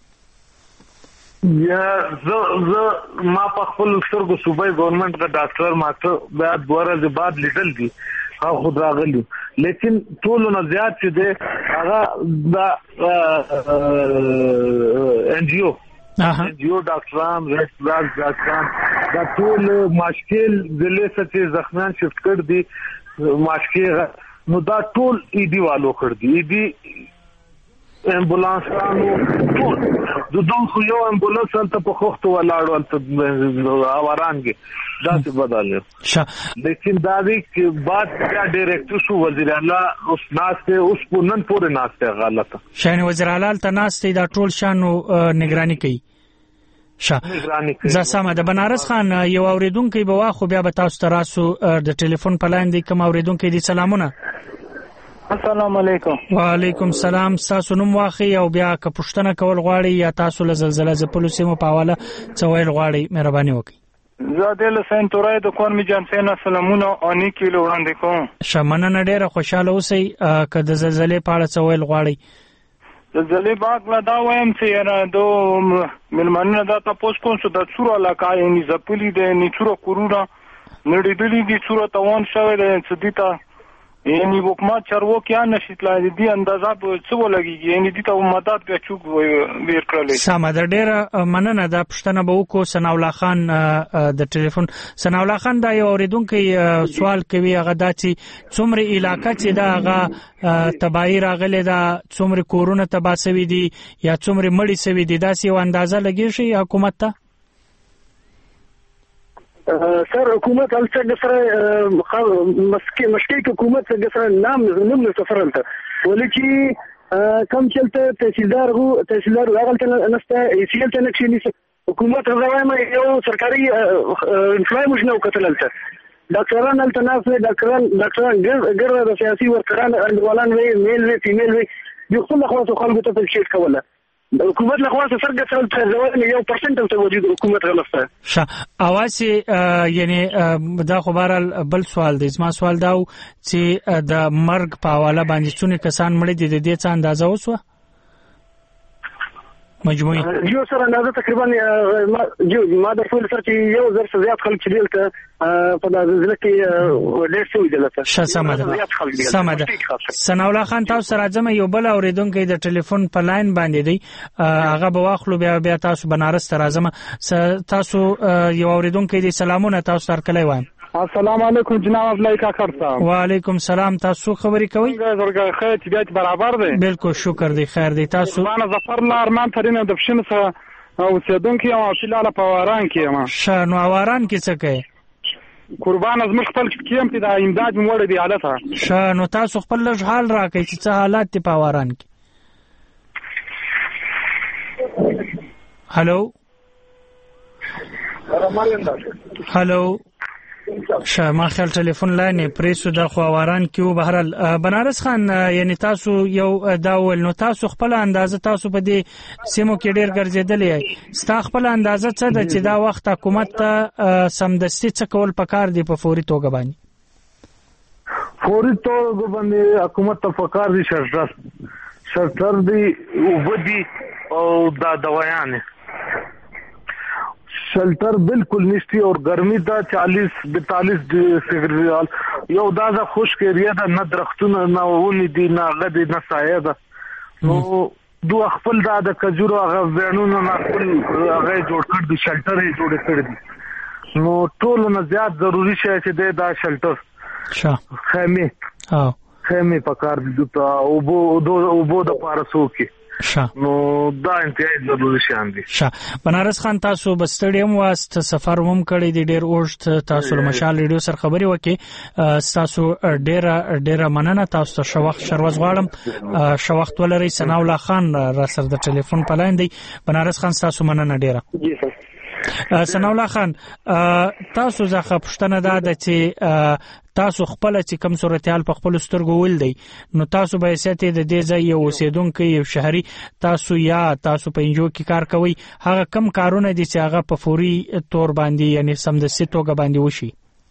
کې یا زه زه ما په خپل سترګو صوبای ګورنمنت د ډاکټر ماته بیا دوره د بعد لیدل دي هغه خود راغلی لیکن ټول نه زیات چې ده هغه دا ان جی او ان جی او ډاکټران ریسټران ډاکټران دا ټول مشکل د لیسه چې زخمیان شفت کړ دي مشکل نو دا ټول ای ډی والو کړ دي ای ډی امبولانسانو ټول د دوه خو یو امبولانس ته په خوخته ولاړو ته اواران کې داسې بدل شه لیکن دا دی چې بعد بیا ډایرکټر شو وزیر اعلی اوس ناشته اوس په نن پورې ناشته غلطه شان وزیر اعلی ته ناشته دا ټول شانو نگرانی کوي شه زه سم د بنارس خان یو اوریدونکو به واخو بیا به تاسو تراسو د ټلیفون په لاندې کوم اوریدونکو دي سلامونه السلام علیکم وعلیکم السلام تاسو نوم واخی او بیا که پښتنه کول غواړي یا تاسو له زلزلې زپلو سیمو په حواله څه ویل غواړي مهرباني وکړئ زه د لسین تورای د کور می جان سینا سلامونه اني کیلو وړاندې کوم شمنه نه ډیره خوشاله اوسئ که د زلزلې په اړه څه ویل غواړي زلزلې باغ لا دا وایم چې را دو ملمنه دا تاسو کوم څه د څورو علاقې ني زپلي د نیچورو کورونا نړیدلې دي څورو توان شوی د صدیتا یعنی حکومت چارواکي ان نشیتلای دي اندازه به څه ولګي یعنی دي ته مدد به چوک ویر کړل سم در ډیره مننه د پښتنه به وکړو ثنا الله خان د ټلیفون ثنا الله خان دا یو اوریدونکو سوال کوي هغه د څومره علاقې چې دا هغه تباہی راغله دا څومره کورونه تباہ شوی دي یا څومره مړی شوی دي دا سی اندازه لګی شي حکومت ته سر حکومت الڅه سره مسکی مشکل حکومت څنګه سره نام نوم سفرنته ولکه کم چلته تحصیلدار هو تحصیلدار هغه ته نسته سیل ته نکشي حکومت راوایما یو سرکاري انفلای مشنو کتلته ډاکټران التناف ډاکټران ډاکټران ګر د سیاسي ورکران اندوالان وی میل وی فیمیل وی یو څه خلاص خلکو ته تشکیل کوله حکومت له خوا څخه څنګه څه ځواب یو پرسنټ ته وجود حکومت غلطه شه اواز یعنی دا خبرال بل سوال دی زما سوال دا چې د مرګ په حواله باندې څونه کسان مړ دي د دې څه اندازه وسوه مجموعي یو سره اندازه تقریبا ما ما د فول سره چې یو زر څخه زیات خلک چې دلته په د زلزلې کې ډېر څه ویل شه سماده سماده ثنا الله خان تاسو سره ځم یو بل اوریدونکو د ټلیفون په لاین باندې دی هغه به واخلو بیا بیا تاسو بنارس ته راځم تاسو یو اوریدونکو دی سلامونه تاسو سره کله وایم السلام علیکم جناب ابلای کاکر صاحب وعلیکم سلام تاسو خبرې کوي زرګه خیر طبيعت برابر دی بالکل شکر دی خیر دی تاسو انا ظفر الله ارمان ترینه د فشن سره او سیدونکو او فلاله پواران کې ما شنو اواران کې څه کوي قربان از مخ خپل کیم ته د امداد موړ دی حالت شنو تاسو خپل لږ حال راکړئ چې څه حالات په پواران کې هالو هالو شما خل ټلیفون لاینې پریسو د خواران کیو بهرال بنارس خان یعنی تاسو یو داول نو تاسو خپل اندازه تاسو په دې سیمو کې ډیر ګرځیدلې ستا خپل اندازه څه ده چې دا وخت حکومت ته سمدستي څه کول پکار دی په فوري توګه باندې فوري توګه باندې حکومت ته پکار دي شرطر شرطر دی وبدي او دا دوايانه شلټر بالکل نشتی اور ګرمي دا چالیس بیالیس سیګریال یو دا د خشک ایریا دا نه درختونه نه ونی دي نه غدي نه سایه ده نو دوه خپل دا د کجورو هغه ځانونو نه خپل هغه جوړ کړ دي شلټر یې جوړ کړ دي نو ټول نه زیات ضروری شي چې دا شلټر شه خیمه او خیمه پکار دي او بو او بو د پارسو کې شه نو دا انتهایی ضروري شان دي شه بنارس خان تاسو بستړیم واسط سفر هم کړی دی ډیر اوښت تاسو له مشال ریډیو سره خبري وکي تاسو ډیر ډیر مننه تاسو ته شوخ شروز غواړم شوخت ولري ثنا الله خان را سره د ټلیفون په لاین دی بنارس خان تاسو مننه ډیره ثنا الله خان تاسو ځخه پښتنه ده چې تاسو خپل چې کم صورتحال په خپل سترګو ول دی نو تاسو به سیته د دې ځای یو اوسیدونکو یو شهري تاسو یا تاسو په انجو کې کار کوي هغه کم کارونه دي چې هغه په فوري تور باندې یعنی سمدستي توګه باندې وشي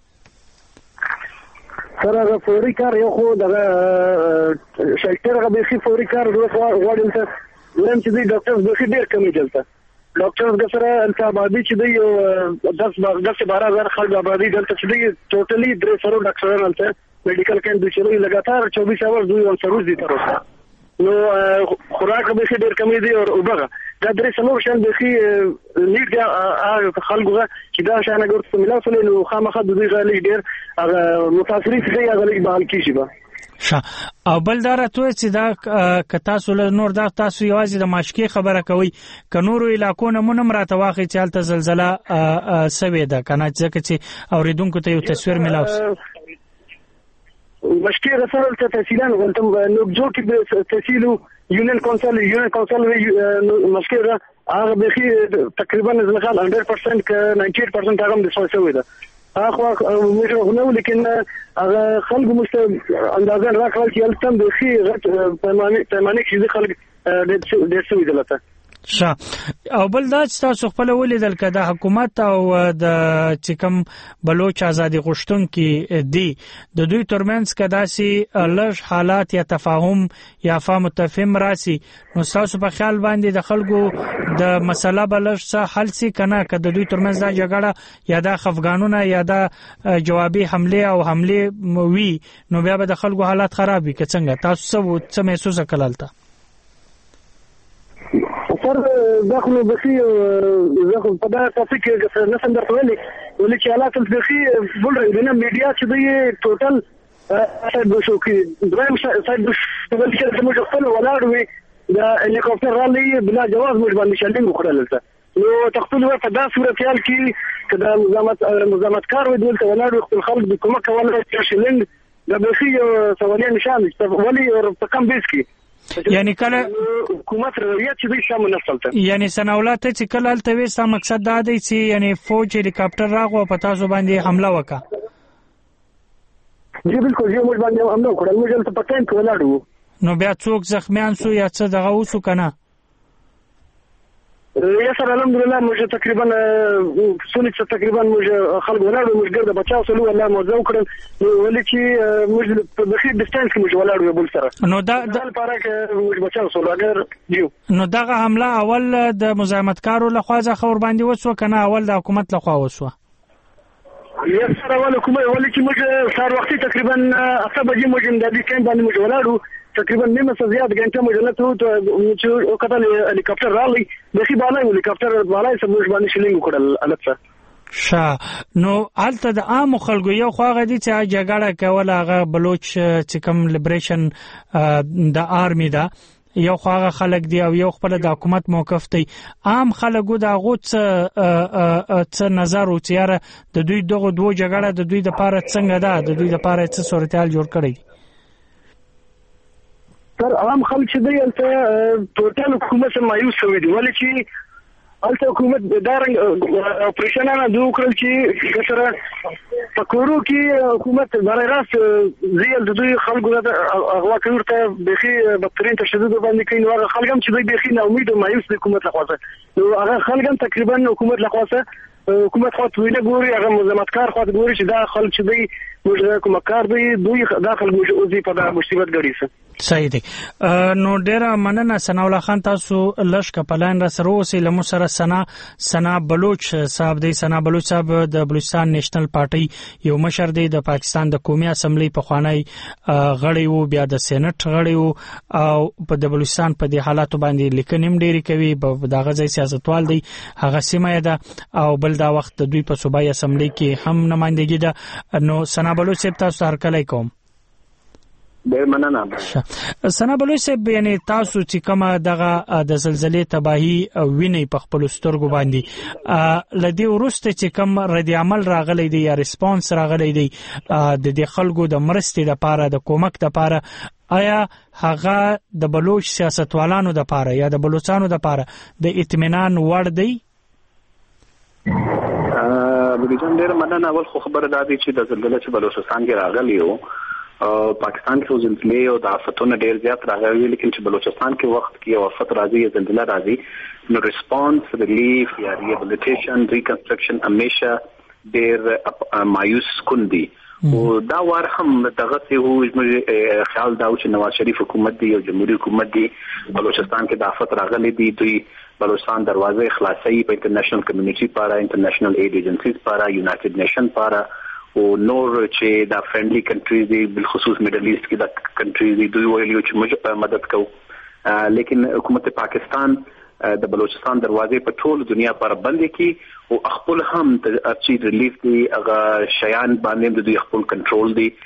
سره فوري کار یو خو د شلټر غو به فوري کار غواړم ته ورم چې دی ډاکټر به ډیر کمی دلته ډاکټر د سره انتخابي چې دی یو دس دس بارہ هزار خلک آبادی دلته چې دی ټوټلی درې سره ډاکټرانو ته میډیکل کیمپ دی چې لګاتار چوبیس اور دوی ون سروس دي تر اوسه نو خوراک به ډیر کمی دی او وبغه دا درې سلو شان به نیټ خلکو چې دا شان ګورته ملاسل نو خامخا د دوی غالي ډیر متاثرین څخه غالي بحال کیږي شه او بل دا راته چې دا ک تاسو له نور دا تاسو یوازې د ماشکی خبره کوي ک نورو علاقو نه مونږ راته واخی چې حالت زلزلہ سوي ده کنه چې چې اوریدونکو ته یو تصویر ملاوس مشکی رسول ته تحصیلان غلطم نو جو کې تحصیل یونین کونسل یونین کونسل مشکی را هغه به تقریبا زلزلہ مية بالمية ک نود بالمية هغه د سوي ده اخو موږ نو لیکن هغه خلک مست اندازه راکول چې التم د خي غټ پیمانه پیمانه کې خلک د څه ویدلته شه او بل دا چې تاسو خپل ولیدل کده حکومت او د چکم بلوچ ازادي غشتونکو دی د دوی ترمنځ کداسي لږ حالات یا تفاهم یا فهم متفهم راسي نو تاسو په خیال باندې د خلکو د مسله بلږ څه حل سي کنه کده دوی ترمنځ دا جګړه یا د افغانونو یا د جوابي حمله او حمله وی نو بیا به د خلکو حالات خراب وي که څنګه تاسو څه محسوس کړلته سر داخلو بخي زخم په دا ټاپک کې نه سم درته ویلي ولې چې حالات بخي بل رنګ میډیا چې دی ټوټل سايد بشو کې دریم سايد بشو ولې چې موږ خپل ولاړ وي دا هلیکوپټر رالي بلا جواز موږ باندې شلنګ وکړل نو تخپل ورته دا صورت حال کې کدا مزامت مزامت کار وي دلته ولاړ خپل خلک د کومه کوله شلنګ دا بخي سوالي نشان ولې په کم بیس کې یعنی کله حکومت رویت چې دوی شامل نسلته یعنی سناولات چې کله الته وي سم مقصد دا دی چې یعنی فوج هلیکاپټر راغو په تاسو باندې حمله وکړه جی بالکل یو موږ باندې حمله وکړه موږ ته پټین کې ولاړو نو بیا څوک زخمیان سو یا څه دغه وسو کنه یا سره الحمدلله موږ تقریبا سونی چې تقریبا موږ خلک ولاړو موږ ګرځه بچاو سلو الله موزه وکړل ولې چې موږ په بخیر ډیسټانس کې موږ ولاړو بل سره نو دا د لپاره کې موږ بچاو سلو اگر یو نو دغه حمله اول د مزاحمتکارو لخوا ځخه ور باندې وسو کنه اول د حکومت لخوا وسو یا سره اول حکومت ولې چې موږ سار وختي تقریبا اته بجې موږ د دې کین باندې موږ ولاړو تقریبا نیمه څه زیات غنټه موږ ته چې کتل هلیکاپټر رالي دغه بالا هلیکاپټر بالا سموږ باندې شلنګ وکړل البته شا نو الته د عام خلکو یو خواغه دي چې جګړه کوله هغه بلوچ چې کوم لیبریشن د آرمی دا یو خواغه خلک دی او یو خپل د حکومت موقف دی عام خلکو دا غوڅ څه نظر او چیرې د دوی دغه دوه جګړه د دوی د پاره څنګه ده د دوی د پاره څه صورتحال جوړ کړی تر عام خلک چې دی الته ټوټل حکومت مایوس شوی دی ولې چې الته حکومت دارنګ اپریشنونه دوه کړل چې کسره پکورو کې حکومت برای راست زیل د دوی خلکو د اغوا کوي بخي بدترین تشدد باندې کوي نو هغه خلک هم چې دوی بخي نه امید او مایوس د حکومت لخوا نو هغه خلک هم تقریبا حکومت لخوا حکومت خو ته نه ګوري هغه مزامتکار خو ته ګوري چې دا خلک چې دی موږ کوم کار دی دوی داخل موږ اوسې په دا مصیبت غړي څه صحیح دی نو ډیر مننه ثنا الله خان تاسو لښ کپلان را سره اوسې لمو سره ثنا ثنا بلوچ صاحب دی ثنا بلوچ صاحب د بلوچستان نېشنل پارټي یو مشر دی د پاکستان د قومي اسمبلی په خوانی غړی وو بیا د سېنات غړی وو او په د بلوچستان په دې حالاتو باندې لیکنیم ډیری کوي د غځي سیاستوال دی هغه سیمه ده او بل دا وخت د دوی په صوبایي اسمبلی کې هم نمائندګي ده نو ثنا بلوچ صاحب تاسو هر کله کوم ډیر مننه ثنا بلوچ صاحب یعنی تاسو چې کومه دغه د زلزلې تباہي ویني په خپل سترګو باندې لدی ورسته چې کوم رد عمل راغلی دی یا ریسپانس راغلی دی د دې خلکو د مرستې لپاره د کومک لپاره آیا هغه د بلوچ سیاستوالانو لپاره یا د بلوچستانو لپاره د اطمینان وړ دی بګجن ډیر مننه اول خو خبره ده چې د زلزلې چې بلوچستان کې راغلی و پاکستان کې زلزلې او د آفتونو ډیر زیات راغلي لیکن چې بلوچستان کې وخت کې یو آفت راځي یا زلزلہ راځي نو ریسپانس ریلیف یا ریهابلیټیشن ریکنسټرکشن همیشه ډیر مایوس کون دي او دا وار هم دغه څه وو خیال دا چې نواز شریف حکومت دی او جمهوریت حکومت دی بلوچستان کې د آفت راغلي دي دوی بلوچستان دروازه خلاصي په انټرنیشنل کمیونټي لپاره انټرنیشنل ایډ ایجنسیز لپاره یونایټډ نیشن لپاره او نور چې دا فرندلي کنټریز دي بالخصوص میډل ایست کې دا کنټریز دي دوی ویلي چې موږ مدد کوو لیکن حکومت پاکستان د بلوچستان دروازې په ټول دنیا پر بندې کی او خپل هم د اچي ریلیف دی هغه شیان باندې د دوی خپل کنټرول دی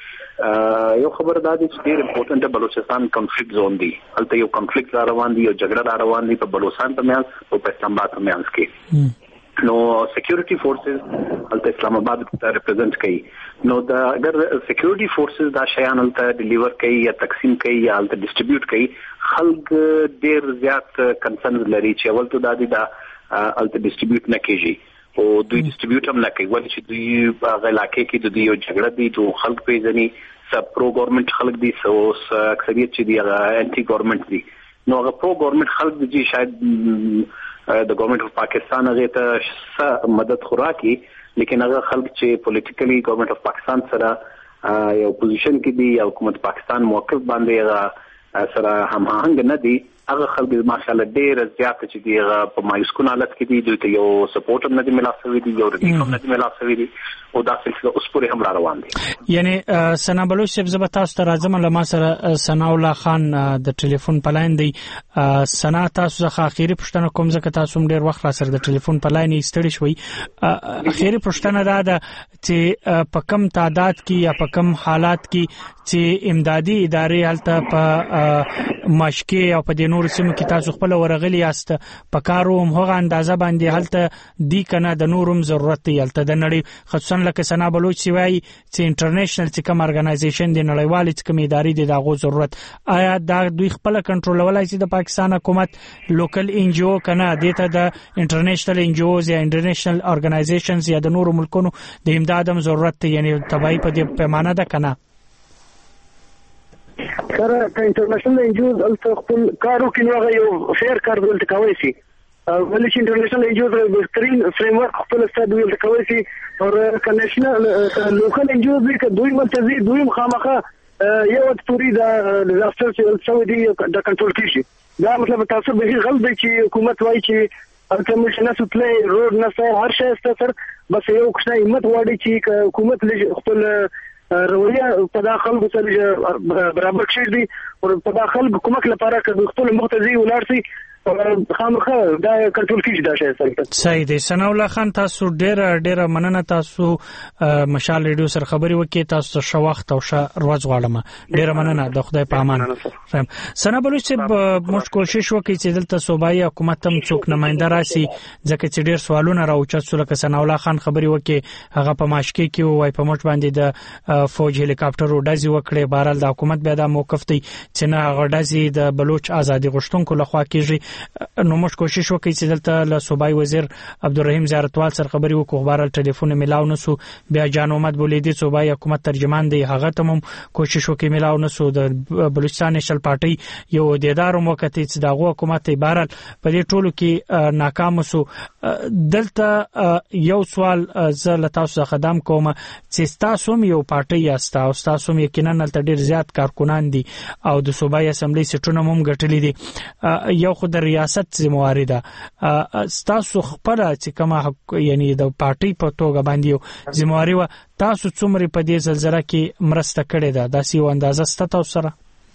یو خبر دا دی چې ډېر امپورټنټ بلوچستان کنفلیکټ زون دی. هلته یو کنفلیکټ را روان دی، یو جګړه را روان دی په بلوچستان په میانس او په اسلام آباد په میانس کې. نو سکیورټي فورسز هلته اسلام آباد ته ریپرزینټ کوي. نو دا اگر سکیورټي فورسز دا شیان هلته ډیلیور کوي یا تقسیم کوي یا هلته ډسټریبیوټ کوي، خلک ډېر زیات کنسرنز لري چې اول ته دا دی دا هلته ډسټریبیوټ نه کېږي او دوی ډسټریبیوټ هم نه کوي، ولې چې دوی په هغه علاقې کې د دوی یو جګړه دی، نو خلک پیژني څه پرو ګورنمنټ خلک دي، څه اکثریت چې دی هغه انټي ګورنمنټ دي. نو هغه پرو ګورنمنټ خلک دي چې شاید د ګورنمنټ اف پاکستان هغه ته څه مدد خوراکي، لیکن هغه خلک چې پولیټیکلی ګورنمنټ اف پاکستان سره یو پوزیشن کې دي یا حکومت پاکستان موقف باندې هغه سره هماهنګ نه دي، هغه خلک ماشاءالله ډېر زیات چې دی په مایوس کن حالت کې دي، دوی ته یو سپورټ هم نه دی ملاسوي دي، یو ریلیف هم نه دی ملاسوي دي او دا سلسله اوس پورې هم را روان دي. یعنی ثنا بلوچ صاحب زه به تاسو ته راځم، له ما سره ثنا الله خان د ټلیفون په لاین دی. ثنا تاسو څخه اخیری پوښتنه کوم ځکه تاسو هم ډېر وخت را سره د ټلیفون په لاین ستړي شوي. اخیری پوښتنه دا ده چې په کم تعداد کې یا په کم حالات کې چې امدادي ادارې هلته په مشکې او په د نور سیمو کې تاسو خپل ورغلي یاست په کارو هم هغه اندازه باندې هلته دی کنه د نورم ضرورت دی هلته د نړۍ خصوصا لکه ثنا بلوچ سی وایي چې انټرنیشنل چې کوم ارګنایزیشن دی نړیوال چې کوم ادارې دي دغه ضرورت آیا دا دوی خپل کنټرولولای شي د پاکستان حکومت لوکل ان جی او کنه دته د انټرنیشنل ان جی اوز یا انټرنیشنل ارګنایزیشنز یا د نورو ملکونو د امدادم ضرورت دی یعنی تبعی په دې پیمانه ده کنه سره د انټرنیشنل ان جی اوز الته خپل کارو کې نو یو فیر کار دلته کوي شي ولې چې انټرنیشنل ان جی اوز د بهترین فریم ورک خپل ستاسو دلته کوي شي او کنیشنل لوکل ان جی اوز کې دوی مرکزي دوی مخامخه یو پوری د ډیزاستر چې سعودي د کنټرول کیږي دا مطلب تاسو به غلط دی چې حکومت وایي چې کمیشن نه سپلای روډ نه سره هر شی ستاسو بس یو کښنه همت وړي چې حکومت خپل رویه په داخل سره برابر شي دي او په داخل حکومت لپاره کې خپل مختزي ولارسي خامخه دا کنټرول کیږي دا شی سره صحیح دی. ثنا الله خان تاسو ډېر ډېر مننه تاسو مشال ریډیو سره خبري وکړي تاسو ښه وخت او ښه ورځ غواړم ډېر مننه د خدای په امان. ثنا بلوچ صاحب موږ کوشش وکړو چې دلته صوبایي حکومت هم څوک نمائنده راشي ځکه چې ډېر سوالونه راوچت شو لکه ثنا الله خان خبري وکړي هغه په ماشکې کې وای په موږ باندې د فوج هلیکاپټر وډازي وکړي بهرال د حکومت بیا د موقف دی چې نه غډازي د بلوچ ازادي غشتونکو لخوا کیږي نو موږ کوشش وکړو چې دلته له صوبایي وزیر عبدالرحیم زیارتوال سره خبري وکړو بهرال ټلیفون ملاو نسو بیا جان محمد بولیدي صوبایي حکومت ترجمان دی هغه ته هم کوشش وکړو ملاو نسو د بلوچستان نېشنل پارټي یو دیدار مو کتي چې دغه حکومت بهرال په دې ټولو کې ناکام سو. دلته یو سوال زه له تاسو خدام کوم چې تاسو هم یو پارټي یاست او تاسو هم یقینا تل ډیر زیات کارکونان دي او د صوبایي اسمبلی سټونه هم ګټلې دي یو خو د ریاست ذمہواری ده تاسو خپل چې کومه یعنی د پارټي په توګه باندې ذمہواری و تاسو څومره په دې زلزلہ کې مرسته کړې ده داسې یو اندازه ستاسو سره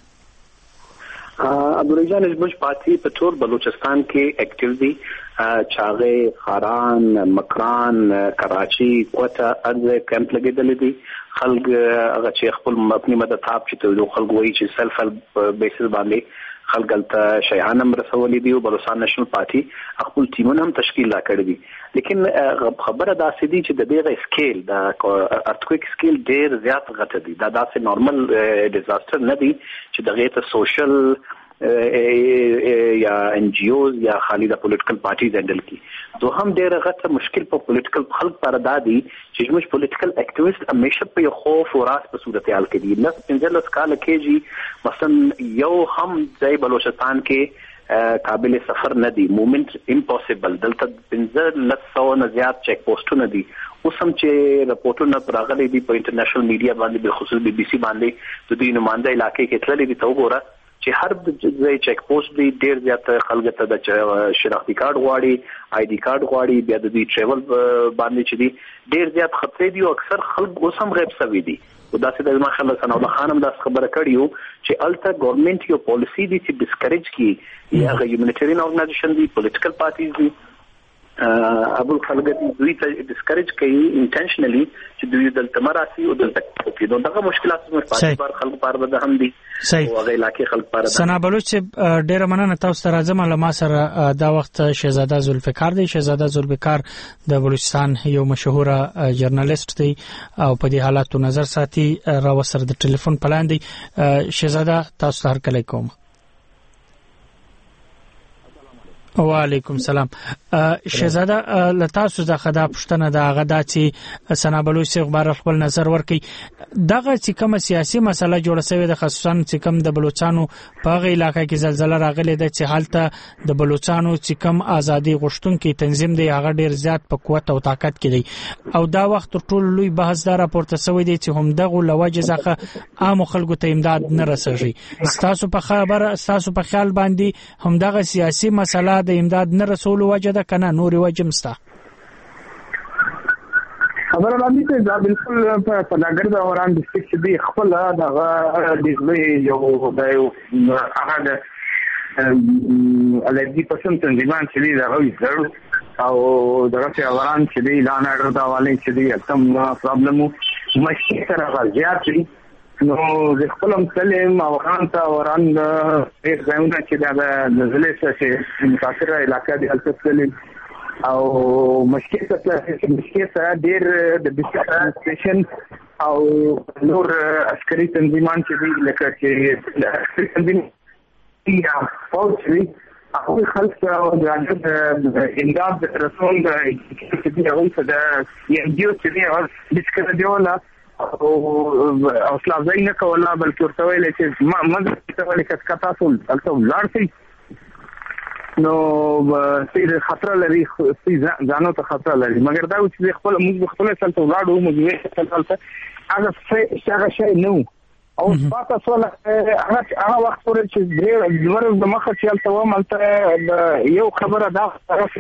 عبدالرحمن زموږ پارټي په ټول بلوچستان کې اکټیو دي چاغه خاران مکران کراچي کوټه ارزه کیمپ لګیدل دي خلک هغه چې خپل خپل مدد تاب چې خلک وایي چې سلف هیلپ بیسز باندې خلک الته شیان هم رسولې دي او بلوچستان نېشنل پارټي خپل ټیمونه هم تشکیل کړی دي لیکن خبره دا سې دي چې د دې سکیل د ارتکویک سکیل ډیر زیات غټ دي دا داسې نورمال ډیزاستر نه دي چې دغه ته سوشل یا ان جی اوز یا خالي د پولیټیکل پارټیز هندل کی دوه هم ډیره غټه مشکل په پولیټیکل خلک پر دادي چې موږ پولیټیکل اکټیویست همیشه په خوف او راس په صورتحال کې دي نه پنځلس کال کېږي مثلا یو هم ځای بلوچستان کې قابل سفر نه دي موومنت امپوسیبل دلته پنځلس سو نه زیات چیک پوسټونه دي اوس هم چې راپورټونه راغلي دي په انټرنیشنل میډیا باندې به خصوص بي بي سي باندې د دوی نمائنده علاقې کې تللي دي ته وګوره چې هر ځای چیک پوسټ دی ډیر زیات خلک ته د شناختی کارت غواړي آی ډي کارت غواړي بیا د دې ټریول باندې چې دی ډیر زیات خطرې دي او اکثر خلک اوس هم غیب شوي دي او دا چې د ماشاءالله ثنا الله خان هم دا خبره کړې وو چې الته ګورنمنت یو پالیسی دي چې ډیسکریج کی یا هغه هیومانیټریان اورګنایزیشن دي پولیټیکل پارټیز دي ابو خلک دوی ته ډیسکریج کوي انټنشنلی چې دوی دلته مراسي او دلته کوي نو دغه مشکلات موږ په بار خلک پر بده هم دي او هغه علاقې خلک پر سنا بلوچ ډیره مننه تاسو ته راځم له ما سره دا وخت شهزاده ذوالفقار دی. شهزاده ذوالفقار د بلوچستان یو مشهور جرنالست دی او په دې حالاتو نظر ساتي. را وسره د ټلیفون پلان دی. شهزاده تاسو هر کله کوم. وعلیکم السلام. شهزاده لتاسو ځخه دا پښتنه دا غدا چې سنا بلوچ خبر خپل نظر ورکي دغه چې کوم سیاسي مسله جوړه شوې د خصوصا چې کوم د بلوچستانو په غي علاقې کې زلزلہ راغلي د چې حالت د بلوچستانو چې کوم ازادي غشتونکو تنظیم دی هغه ډیر زیات په قوت او طاقت کې دی او دا وخت ټول لوی بحث دا راپورته شوی دی چې هم دغه لوجه ځخه عام خلکو ته امداد نه رسېږي. تاسو په خبره تاسو په خیال باندې هم دغه سیاسي مسله د امداد نه رسول وجه ده کنه نور وجه مستا خبره باندې ته دا بالکل په ناګر د اوران ډیسټریکټ دی خپل دا د یو د هغه د الګي پسند تنظیمان چې دی دا وایي او دغه چې اوران چې دی اعلان اړه دا والي چې دی کم پرابلم مشکل سره زیات دی نو د خپل مسلم اوران ته اوران د ځایونه چې دا د زلزلې سره متاثره علاقې د التسلیم او مشکل څه مشکل سره ډېر د ډیسټریکټ اډمنسټریشن او نور عسکري تنظیمان چې دی لکه چې عسکري تنظیم یا فوجي او خلک او د امداد رسول د چې دی هغه څه د یو چې دی او ډیسکره دیولا او اصلا ځای نه کوله بلکې ورته ویل چې ما مزه ته ویل چې کتا ټول تاسو ولار شي نو سید خطر لري سید ځانو ته خطر لري مګر دا چې خپل موږ خپل څلته ولاړو موږ څلته هغه څه هغه شی نو او پاته سول هغه هغه وخت پورې چې ډېر ورځ د مخه چې تلته مالته یو خبره دا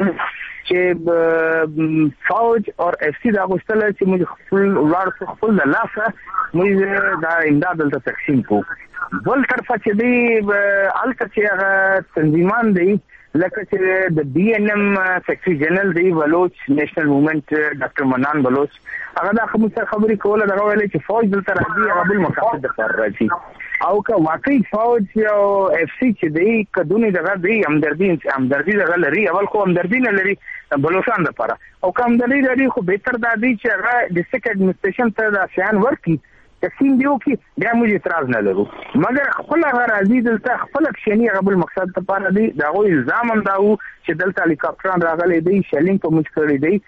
چې فوج او اف سی دا غوښتل چې موږ خپل ولر خپل لاسه موږ دا امداد دلته تقسیم کو بل طرف چې دی الکه چې هغه تنظیمان دی لکه چې د بي ان ام سیکرټری جنرال دی بلوچ نېشنل موومېنت ډاکټر منان بلوچ هغه دا خبرې کوله دا ویل چې فوج دلته راځي هغه بل مقصد لپاره راځي او که واقعي فوج او اف سی چې دی کدونې دغه دی همدردي همدردي دغه لري اول خو همدردي نه لري بلوچستان لپاره او کوم دلی لري خو بهتر دادی چې هغه ډیسټریکټ اډمنسټریشن ته دا شان ورکي تقسیم دیو کې بیا موږ اعتراض نه لرو مګر خپل غراضي دلته خپل شنی غبل مقصد ته پاره دی دا غو الزام هم داو چې دلته هلیکاپټران راغلي دی شلینګ په موږ کړی دی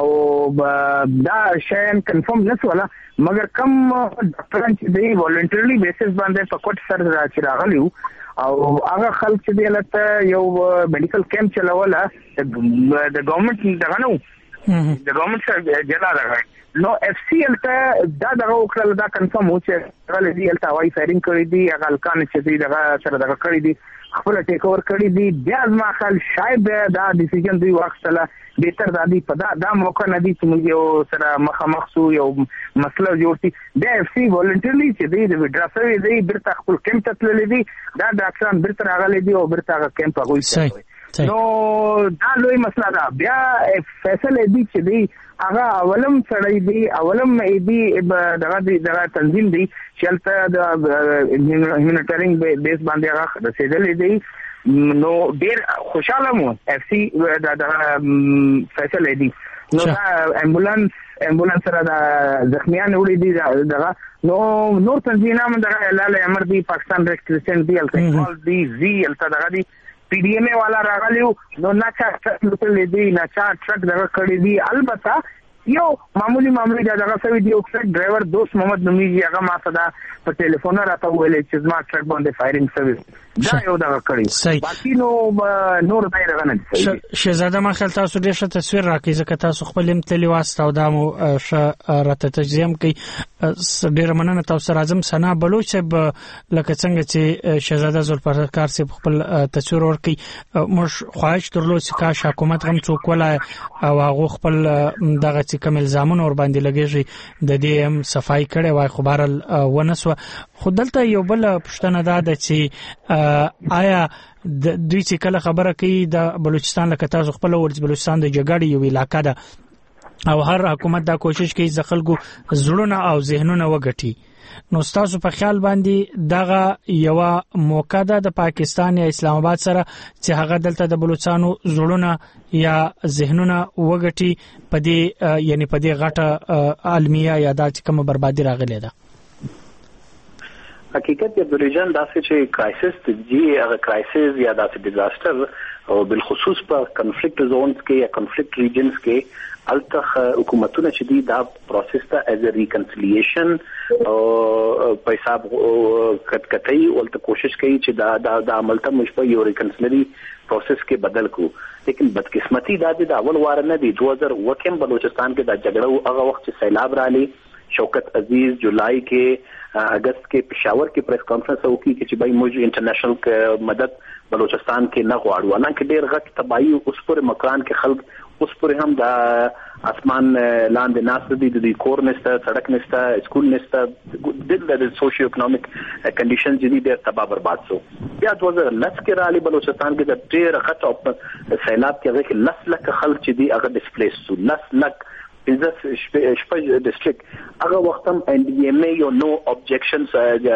او دا شین کنفرم نسوله مګر کم ډاکټران چې دی والنټرلی بیسس باندې په کوټ سر راځي راغلیو او هغه خلک چې دی لته یو میډیکل کیمپ چلوله د ګورنمنت دغه نو د ګورنمنت سره جلا راغی نو اف سی ال ته دا دغه وکړل دا کنفرم و چې غل دی ال ته وای فایرینګ کړی دی هغه الکان چې دی دغه سره دغه کړی دی خپل ټیک اوور کړی دی بیا ما خل شاید دا ډیسیژن دی واخله بهتر دادی په دا د موقع نه دی چې موږ یو سره مخامخ سو یو مسله جوړتي د اف سی والنټرلی چې دی د وډراسوي دی برته خپل کیمپ ته تللی دی دا ډاکټران برته راغلي دی او برته کیمپ هغه نو دا لوی مسله ده بیا فیصله دی چې دی هغه اولم سړی دی اولم دی دغه دی دغه تنظیم دی چې تل د هیومانیټرینګ بیس باندې هغه رسیدلې دی نو ډیر خوشاله مو اف سی د فیصله دی نو دا امبولانس امبولانس سره د زخمیان وړي دي دغه نو نور تنظیمونه دغه لاله امر دی پاکستان ریډ کرسنټ دی الکول دی زی الته دغه دی پی ډی ایم ای والا راغلیو نو نه چا ټرک لیدي نه چا ټرک دغه کړی دی البته یو معمولی معمولی دغه سوي دی او ټرک ډرایور دوست محمد نومیږي هغه ما صدا په ټلیفون راته ویل چې ما ټرک باندې فایرینګ سوي دا یو دغه کړی باقي نو نور دای رغنه شهزاده ما خپل تاسو ډیر ښه تصویر راکې ځکه تاسو خپل امتلی واسطه او دمو ښه راته تجزیم کوي ډیر مننه تاسو راځم سنا بلوچ صاحب لکه څنګه چې شهزاده ذوالفقار صاحب خپل تصویر ورکړي موږ خواهش درلود چې کاش حکومت هم څوک ولا او هغه خپل دغه چې کوم الزامونه ور باندې لګیږي د دې هم صفای کړي وای خو بهرل ونسو. خو دلته یو بل پوښتنه ده چې آیا د دوی چې کله خبره کوي د بلوچستان لکه تاسو خپل ورځ بلوچستان د جګړې یو علاقہ ده او هر حکومت دا کوشش کوي د خلکو زړونه او ذهنونه وګټي، نو تاسو په خیال باندې دغه یو موقع ده د پاکستان یا اسلام آباد سره چې هغه دلته د بلوچستانو زړونه یا ذهنونه وګټي په دې یعنی په دې غټه عالمیه یا د کوم بربادي راغلي ده؟ حقیقت د ریجن داسې چې کرایسس دی هغه کرایسس یا داسې ډیزاستر او بالخصوص په کنفلیکټ زونز کې یا کنفلیکټ ریجنز کې الته حکومتونه چې دی دا پروسس ته از ا ریکنسیلیشن او په حساب کټکټي ولته کوشش کوي چې دا د عمل ته مشبه یو ریکنسیلري پروسس کې بدل کو، لیکن بدقسمتي دا د اول وار نه دی. دو هزار اووه کې بلوچستان کې دا جګړه هغه وخت چې سیلاب رالی، شوکت عزیز جولائی کې اگست کې پېښور کې پریس کانفرنس وکړي چې بای موږ انټرنیشنل مدد بلوچستان کې نه غواړو، حالانکه ډېر غټ تباہي اوس پر مکان کې خلک اوس پر هم د اسمان لاندې ناس دي، د کور نشته، سړک نشته، سکول نشته، د سوشیو اکنامک کنډیشنز دي ډېر تباہ برباد شو. بیا دو هزار لس کې رالی بلوچستان کې د ډېر غټ سیلاب کې هغه لس لک خلک چې دي هغه ډسپلیس شو، لس لک بزنس شپږ ډسټریکټ هغه وخت هم ان ډي ایم ای یو نو ابجیکشنز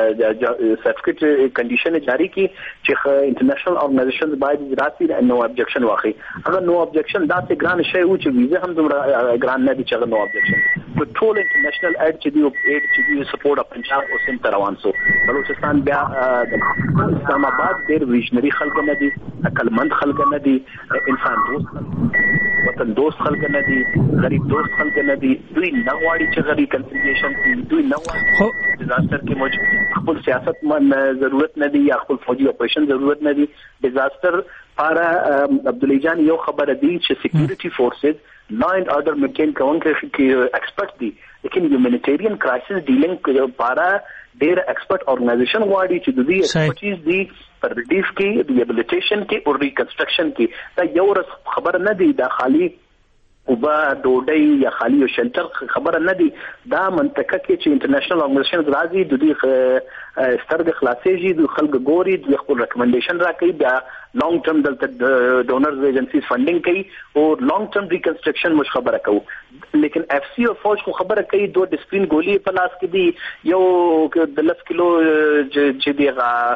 سرټیفیکټ کنډیشن جاری کی چې انټرنیشنل اورګنایزیشنز باید راسي نو ابجیکشن واخلي. هغه نو ابجیکشن دا څه ګران شی و چې ویزه هم دومره ګران نه دي چې هغه نو ابجیکشن په ټول انټرنیشنل اډ چې دی او اډ چې دی سپورټ اف پنجاب او سم روان سو. بلوچستان بیا د اسلام آباد ډېر ویژنری خلک نه دي، عقلمند خلک نه دي، انسان دوست وطن دوست خلک نه دي، غریب دوست خلک نه دي. دوی نه غواړي چې غری کنسیلیشن کوي، دوی نه غواړي ډیزاستر کې موږ خپل سیاست من ضرورت نه دی یا خپل فوجي اپریشن ضرورت نه دی. ډیزاستر لپاره عبدالله جان یو خبره دی چې سکیورټي فورسز لا اینڈ آرڈر مینټین کوونکي ایکسپرټ دي، لیکن هیومانیټیرین کرایسس ډیلینګ لپاره ډېر ایکسپرټ اورګنایزیشن غواړي چې د دې ایکسپرټیز دی پر ریلیف کې، ریهابلیټیشن کې او ریکنسټرکشن کې. دا یو خبر نه دی، دا خالی اوبه ډوډۍ یا خالی یو شلټر خبره نه دی. دا منطقه کې چې انټرنیشنل اورګنایزیشن راځي د دې سترګې خلاصېږي، د خلکو ګوري، د خپل ریکمنډیشن راکوي، بیا لانګ ټرم دلته ډونرز ایجنسیز فنډینګ کوي او لانګ ټرم ریکنسټرکشن موږ خبره کوو. لیکن اف سی او فوج خو خبره کوي دو ډسپلین ګولې په لاس کې دي، یو د لس کیلو چې دی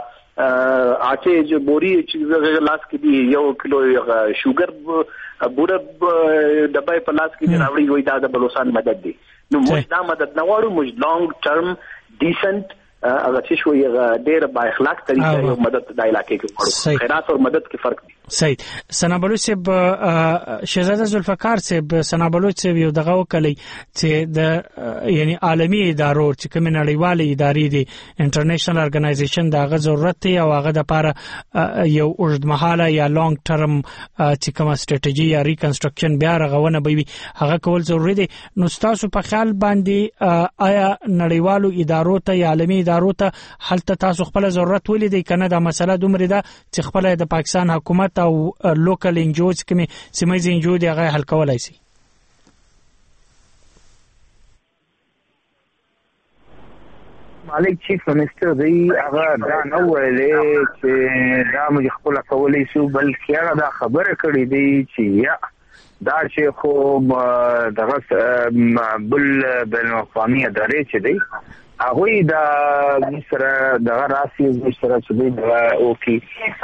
آټې جو بوري چې لاس کې دی، یو کیلو شوګر بوره ډبای په لاس کې راوړي، وای دا د بلوچستان مدد دی. نو موږ دا مدد نه غواړو، موږ لانګ ټرم ډیسنت هغه چې شو یو ډېر با اخلاق طریقه یو مدد د علاقې کې غواړو. خیرات او مدد کې فرق دی. صحیح. ثنا بلوچ صاحب، شهزاده ذوالفقار صاحب، ثنا بلوچ صاحب یو دغه وکړي چې د یعنی عالمی ادارو چې کوم نړیوالې ادارې دي انټرنیشنل اورګنایزیشن دغه ضرورت دی او هغه د لپاره یو اوږدمهاله یا لانګ ټرم چې کوم استراتیژي یا ریکنسټرکشن بیا رغونه به وي هغه کول ضروري دي. نو تاسو په خیال باندې آیا نړیوالو ادارو ته یا عالمی ادارو ته حالت تاسو خپل ضرورت ولیدي کنه دا مسله دومره ده چې خپل د پاکستان حکومت او لوکل انجوز کومي سیمایي انجو دی هغه حل کولای شي؟ مالک چیف منسٹر دی هغه دا نه ویلې چې دا موږ خپل کولای شو، بلکې هغه دا خبره کړې دی چې یا دا چې خو دغه بل بین الاقوامي ادارې چې دی هغه دا سره دغه راسي سره چې دی او کی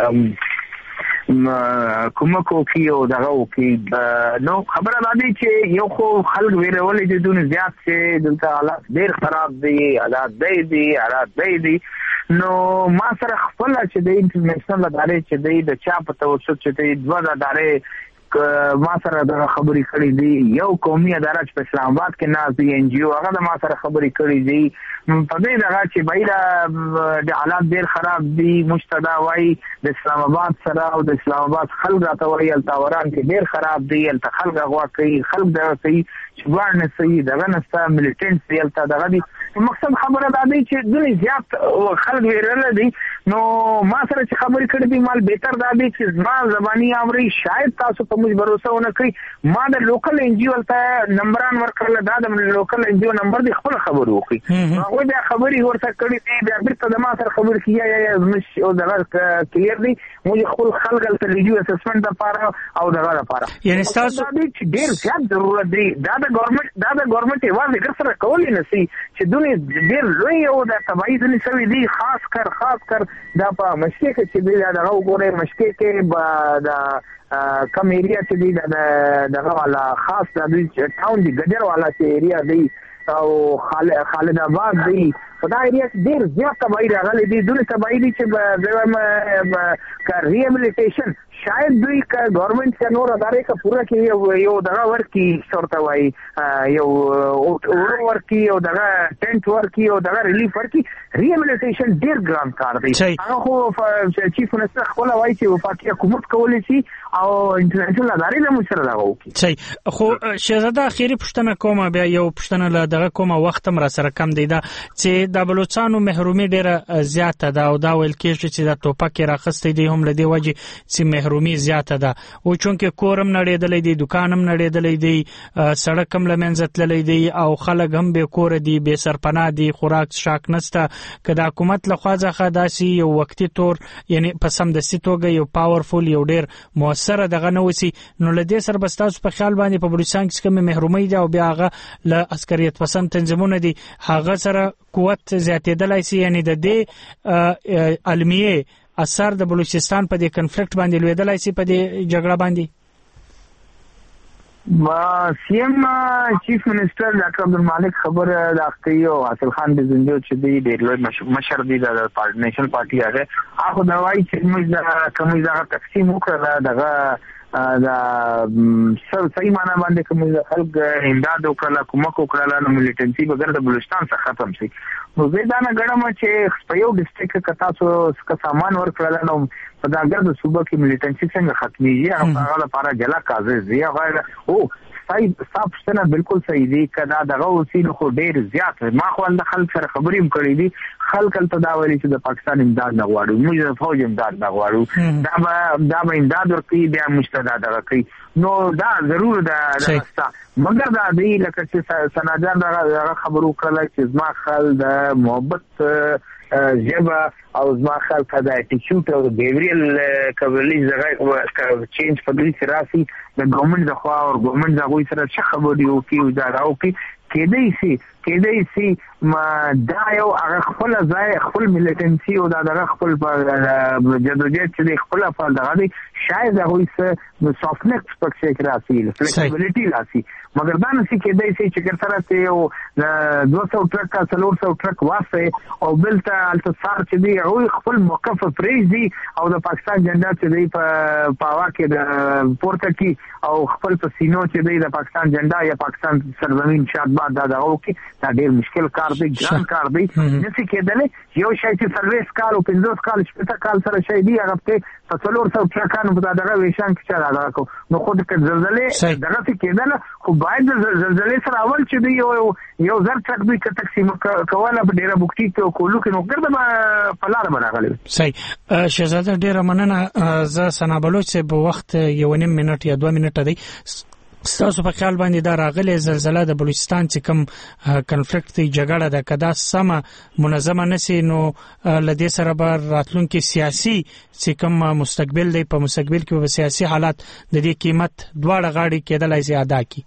کومه کوکی او دغه وکي. نو خبره ده چې یو خو خلک ویرولې د دون زیات چې دلته حالات ډېر خراب دي، حالات دی دي حالات دی دي نو ما سره خپل چې د انټرنیشنل ادارې چې د چا په توسط چې د دوه ادارې ما سره د خبرې کړې دي، یو قومي اداره چې په اسلام آباد کې ناز دی ان جی او هغه د ما سره خبرې کړې دي په دې دغه چې بایره د حالات ډېر خراب دي. مشتدا وای د اسلام آباد سره او د اسلام آباد خلک راته وایي التاوران کې ډېر خراب دي، الته خلک غوا کوي، خلک دا کوي چې ورنه صحیح دغه نستا ملیټنټ دی الته دغه دي مقصد خبره دا دی چې دوی زیات خلک ویرل دي نو ما سره چې خبرې کړې دي مال بهتر دا دی چې ما زبانی امري شاید تاسو په موږ باور ونه کوي ما د لوکل ان جی او ته نمبران ورکړل دا د لوکل ان جی او نمبر دی خپل خبر وکړي هغه بیا خبرې ورته کړې دي بیا بیرته د ما سره خبر کیه یا مش او دا کلیر دی موږ خپل خلک ته ریډیو اسسمنت لپاره او دغه لپاره یعنی تاسو ډیر زیات ضرورت دی دا د ګورنمنت دا د ګورنمنت یوازې ګر سره کولای نشي چې دوی ډیر لوی او د تبعیض نشوي دي خاص کر خاص کر دا په مشکې کې چې دی دا وګوره مشکې کې دا کم ایریا چې دی دا والا خاص د ټاون دی ګجر والا چې ایریا دی او خالد آباد دی په دا ایریا کې ډیر زیات تبعیض راغلي دي دوی تبعیض چې د ریهابلیټیشن شاید دوی کا گورنمنٹ کا نور ادارے کا پورا کې یو دغه ورکی شورته وای یو اور ورکی او دغه ټینټ ورکی او دغه ریلیف ورکی ریهابلیټیشن ډیر ګران کار دی هغه خو چیف منسٹر خپل وای چې وفاقي حکومت کولی شي او انټرنیشنل ادارې له مشر راغو صحیح خو شهزاده اخیری پښتنه کومه بیا یو پښتنه له دغه کومه وخت مر سره کم دی دا چې د بلوچستانو محرومي ډیره زیاته ده او دا ویل کېږي چې د ټوپک راخستې دي هم لدی وجه چې محرومي زیاته ده او چونکه کورم نړیدلې دي دکانم نړیدلې دي سړک هم لمنځه تللې دي او خلک هم به کور دي به سرپناه دي خوراک شاک نسته کله حکومت له خوا ځخه داسي یو وختي تور یعنی په سم د سیتوګه یو پاورفول یو ډیر موثر دغه نو وسی نو لدې سر بستاسو په خیال باندې په بلوچستان کې کوم محرومي ده او بیا هغه له عسکریت پسند تنظیمونه دي هغه سره قوت زیاتېدلای شي یعنی د دې علمیه اثر د بلوچستان په دې کنفلیکټ باندې لویدلای شي په دې جګړه باندې ما سیم چیف منسٹر ډاکټر عبدالمالک خبر راکړی او حاصل خان د زندو چې دی ډېر لوی مشر دی د نېشنل پارټي هغه هغه دوايي چې موږ د کومې ځای تقسیم وکړه دغه دا سر صحیح معنا باندې کوم خلک امداد وکړه کومک وکړه نو ملیټنسي بغیر د بلوچستان څخه ختم شي نو زه دا نه غواړم چې په یو ډیسټریکټ کې تاسو څه سامان ورکړل نو په دا ګرد صوبه کې ملیټنسي څنګه ختميږي هغه لپاره جلا کاغذ دی هغه او صحیح صاحب څنګه بالکل صحیح دی کدا دغه وسیله خو ډیر زیات ما خو د خلک سره خبرې هم کړې دي خلک ته دا ویلي چې د پاکستان امداد نه غواړو موږ د فوج امداد نه غواړو دا به دا به امداد ورکړي بیا مشتدا دغه کوي نو دا ضرور دا راستا مګر دا دی لکه چې سناجان دا خبرو کړل چې زما خل د محبت جبا او زما خل کدا اټیټیوډ او بیهیویرل کولیج دغه چینج په دې سره راسي د ګورنمنت د خوا او ګورنمنت د غوي سره څه خبرې وکي دا راوکي کېدای شي کېدای شي ما دا یو هغه خپل ځای خپل ملیټنسي او دا دغه خپل جدوجہد چې خپل په دغه دی شاید هغه څه سافټنس پکې کې راسي فلیکسیبিলিټي راسي مګر دا نشي کېدای شي چې سره ته یو دوه سوه ټرک کا څلور سوه ټرک واسه او بلته التصار چې دی او خپل موقف پریز دی او د پاکستان جنډا چې دی په پاوا کې د پورته کې او خپل پسینو چې دی د پاکستان جنډا یا پاکستان سرزمین شاد بعد دا دغه کې دا ډیر مشکل کار دی ګران کار دی نشي کېدلی یو شای چې سرویس کال او پنځوس کال شپږ کال سره شای دی هغه په څلور سوه ټرکانو په دغه ویشان کې چلا راکو نو خود کې زلزلې دغه څه کېدل خو باید زلزلې سره اول چې دی یو یو زر ټرک دوی کې تقسیم کوله په ډیره بوکټي کې کولو کې نو ګرځم په لار باندې غلي صحیح شهزاده ډیره مننه ز سنا بلوچ په وخت یو نیم منټ یا دوه منټه دی ستاسو په خیال باندې دا راغلي زلزلہ د بلوچستان چې کوم کنفلیکټ دی جګړه ده کدا سم منظمه نشي نو لدې سره به راتلونکي سیاسي چې کوم مستقبل دی په مستقبل کې به سیاسي حالات د دې قیمت دواړه غاړي کېدلای شي ادا کی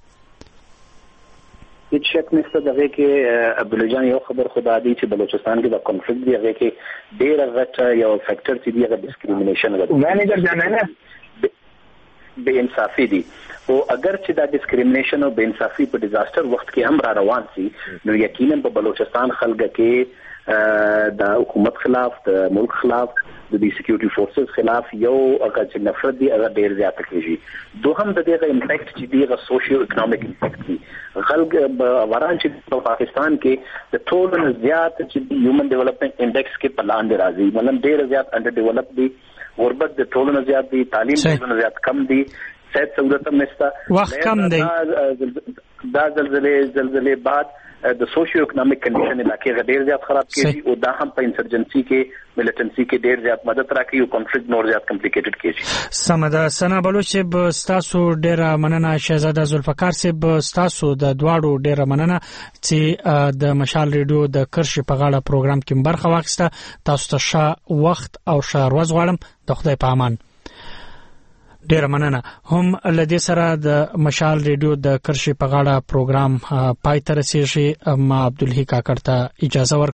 هیڅ شک نشته دغه کې بلوچستان یو خبر خدا دی چې بلوچستان کې د کنفلیکټ دی هغه کې ډېر غټ یو فیکٹر چې دی هغه ډیسکریمینیشن غواړي معنی درځنه بے انصافی دی او اگر چې دا ډیسکریمینیشن او بے انصافی په ډیزاستر وخت کې هم را روان سي نو یقینا په بلوچستان خلک کې د حکومت خلاف د ملک خلاف د دې سکیورټي فورسز خلاف یو هغه چې نفرت دی هغه ډیر زیات کیږي دوهم د دې امپیکټ چې دی هغه سوشیو اکونومیک امپیکټ دی خلک وران چې په پاکستان کې د ټولو زیات چې هیومن ډیولپمنٹ انډیکس کې په لاندې راځي مطلب ډیر زیات انډر ډیولپ دی غربت د ټولو زیات دی تعلیم ټولو زیات کم دی صحت سہولت هم نشته وخت کم دی دا زلزلې زلزلې بعد د سوشیو اکونومیک کنډیشن علاقې غډیر زیات خراب کیږي او دا هم په انسرجنسي کې ملیټنسي کې ډیر زیات مدد راکوي او کنفلیکټ نور زیات کمپلیکیټډ کیږي. سمدا سنا بلوچ ستاسو ډیر مننه شهزاده ذوالفقار صاحب ستاسو د دواړو ډیر مننه چې د مشال ریډیو د کرش په غاړه پروګرام کې برخه واخیسته. تاسو ته ښه وخت او ښه ورځ غواړم. د خدای په امان. ډیر مننه. هم لدې سره د مشال ریډیو د کرشي په غاړه پروګرام پای ته رسیږي. ما عبدالحی کاکړ ته اجازه ورکوم.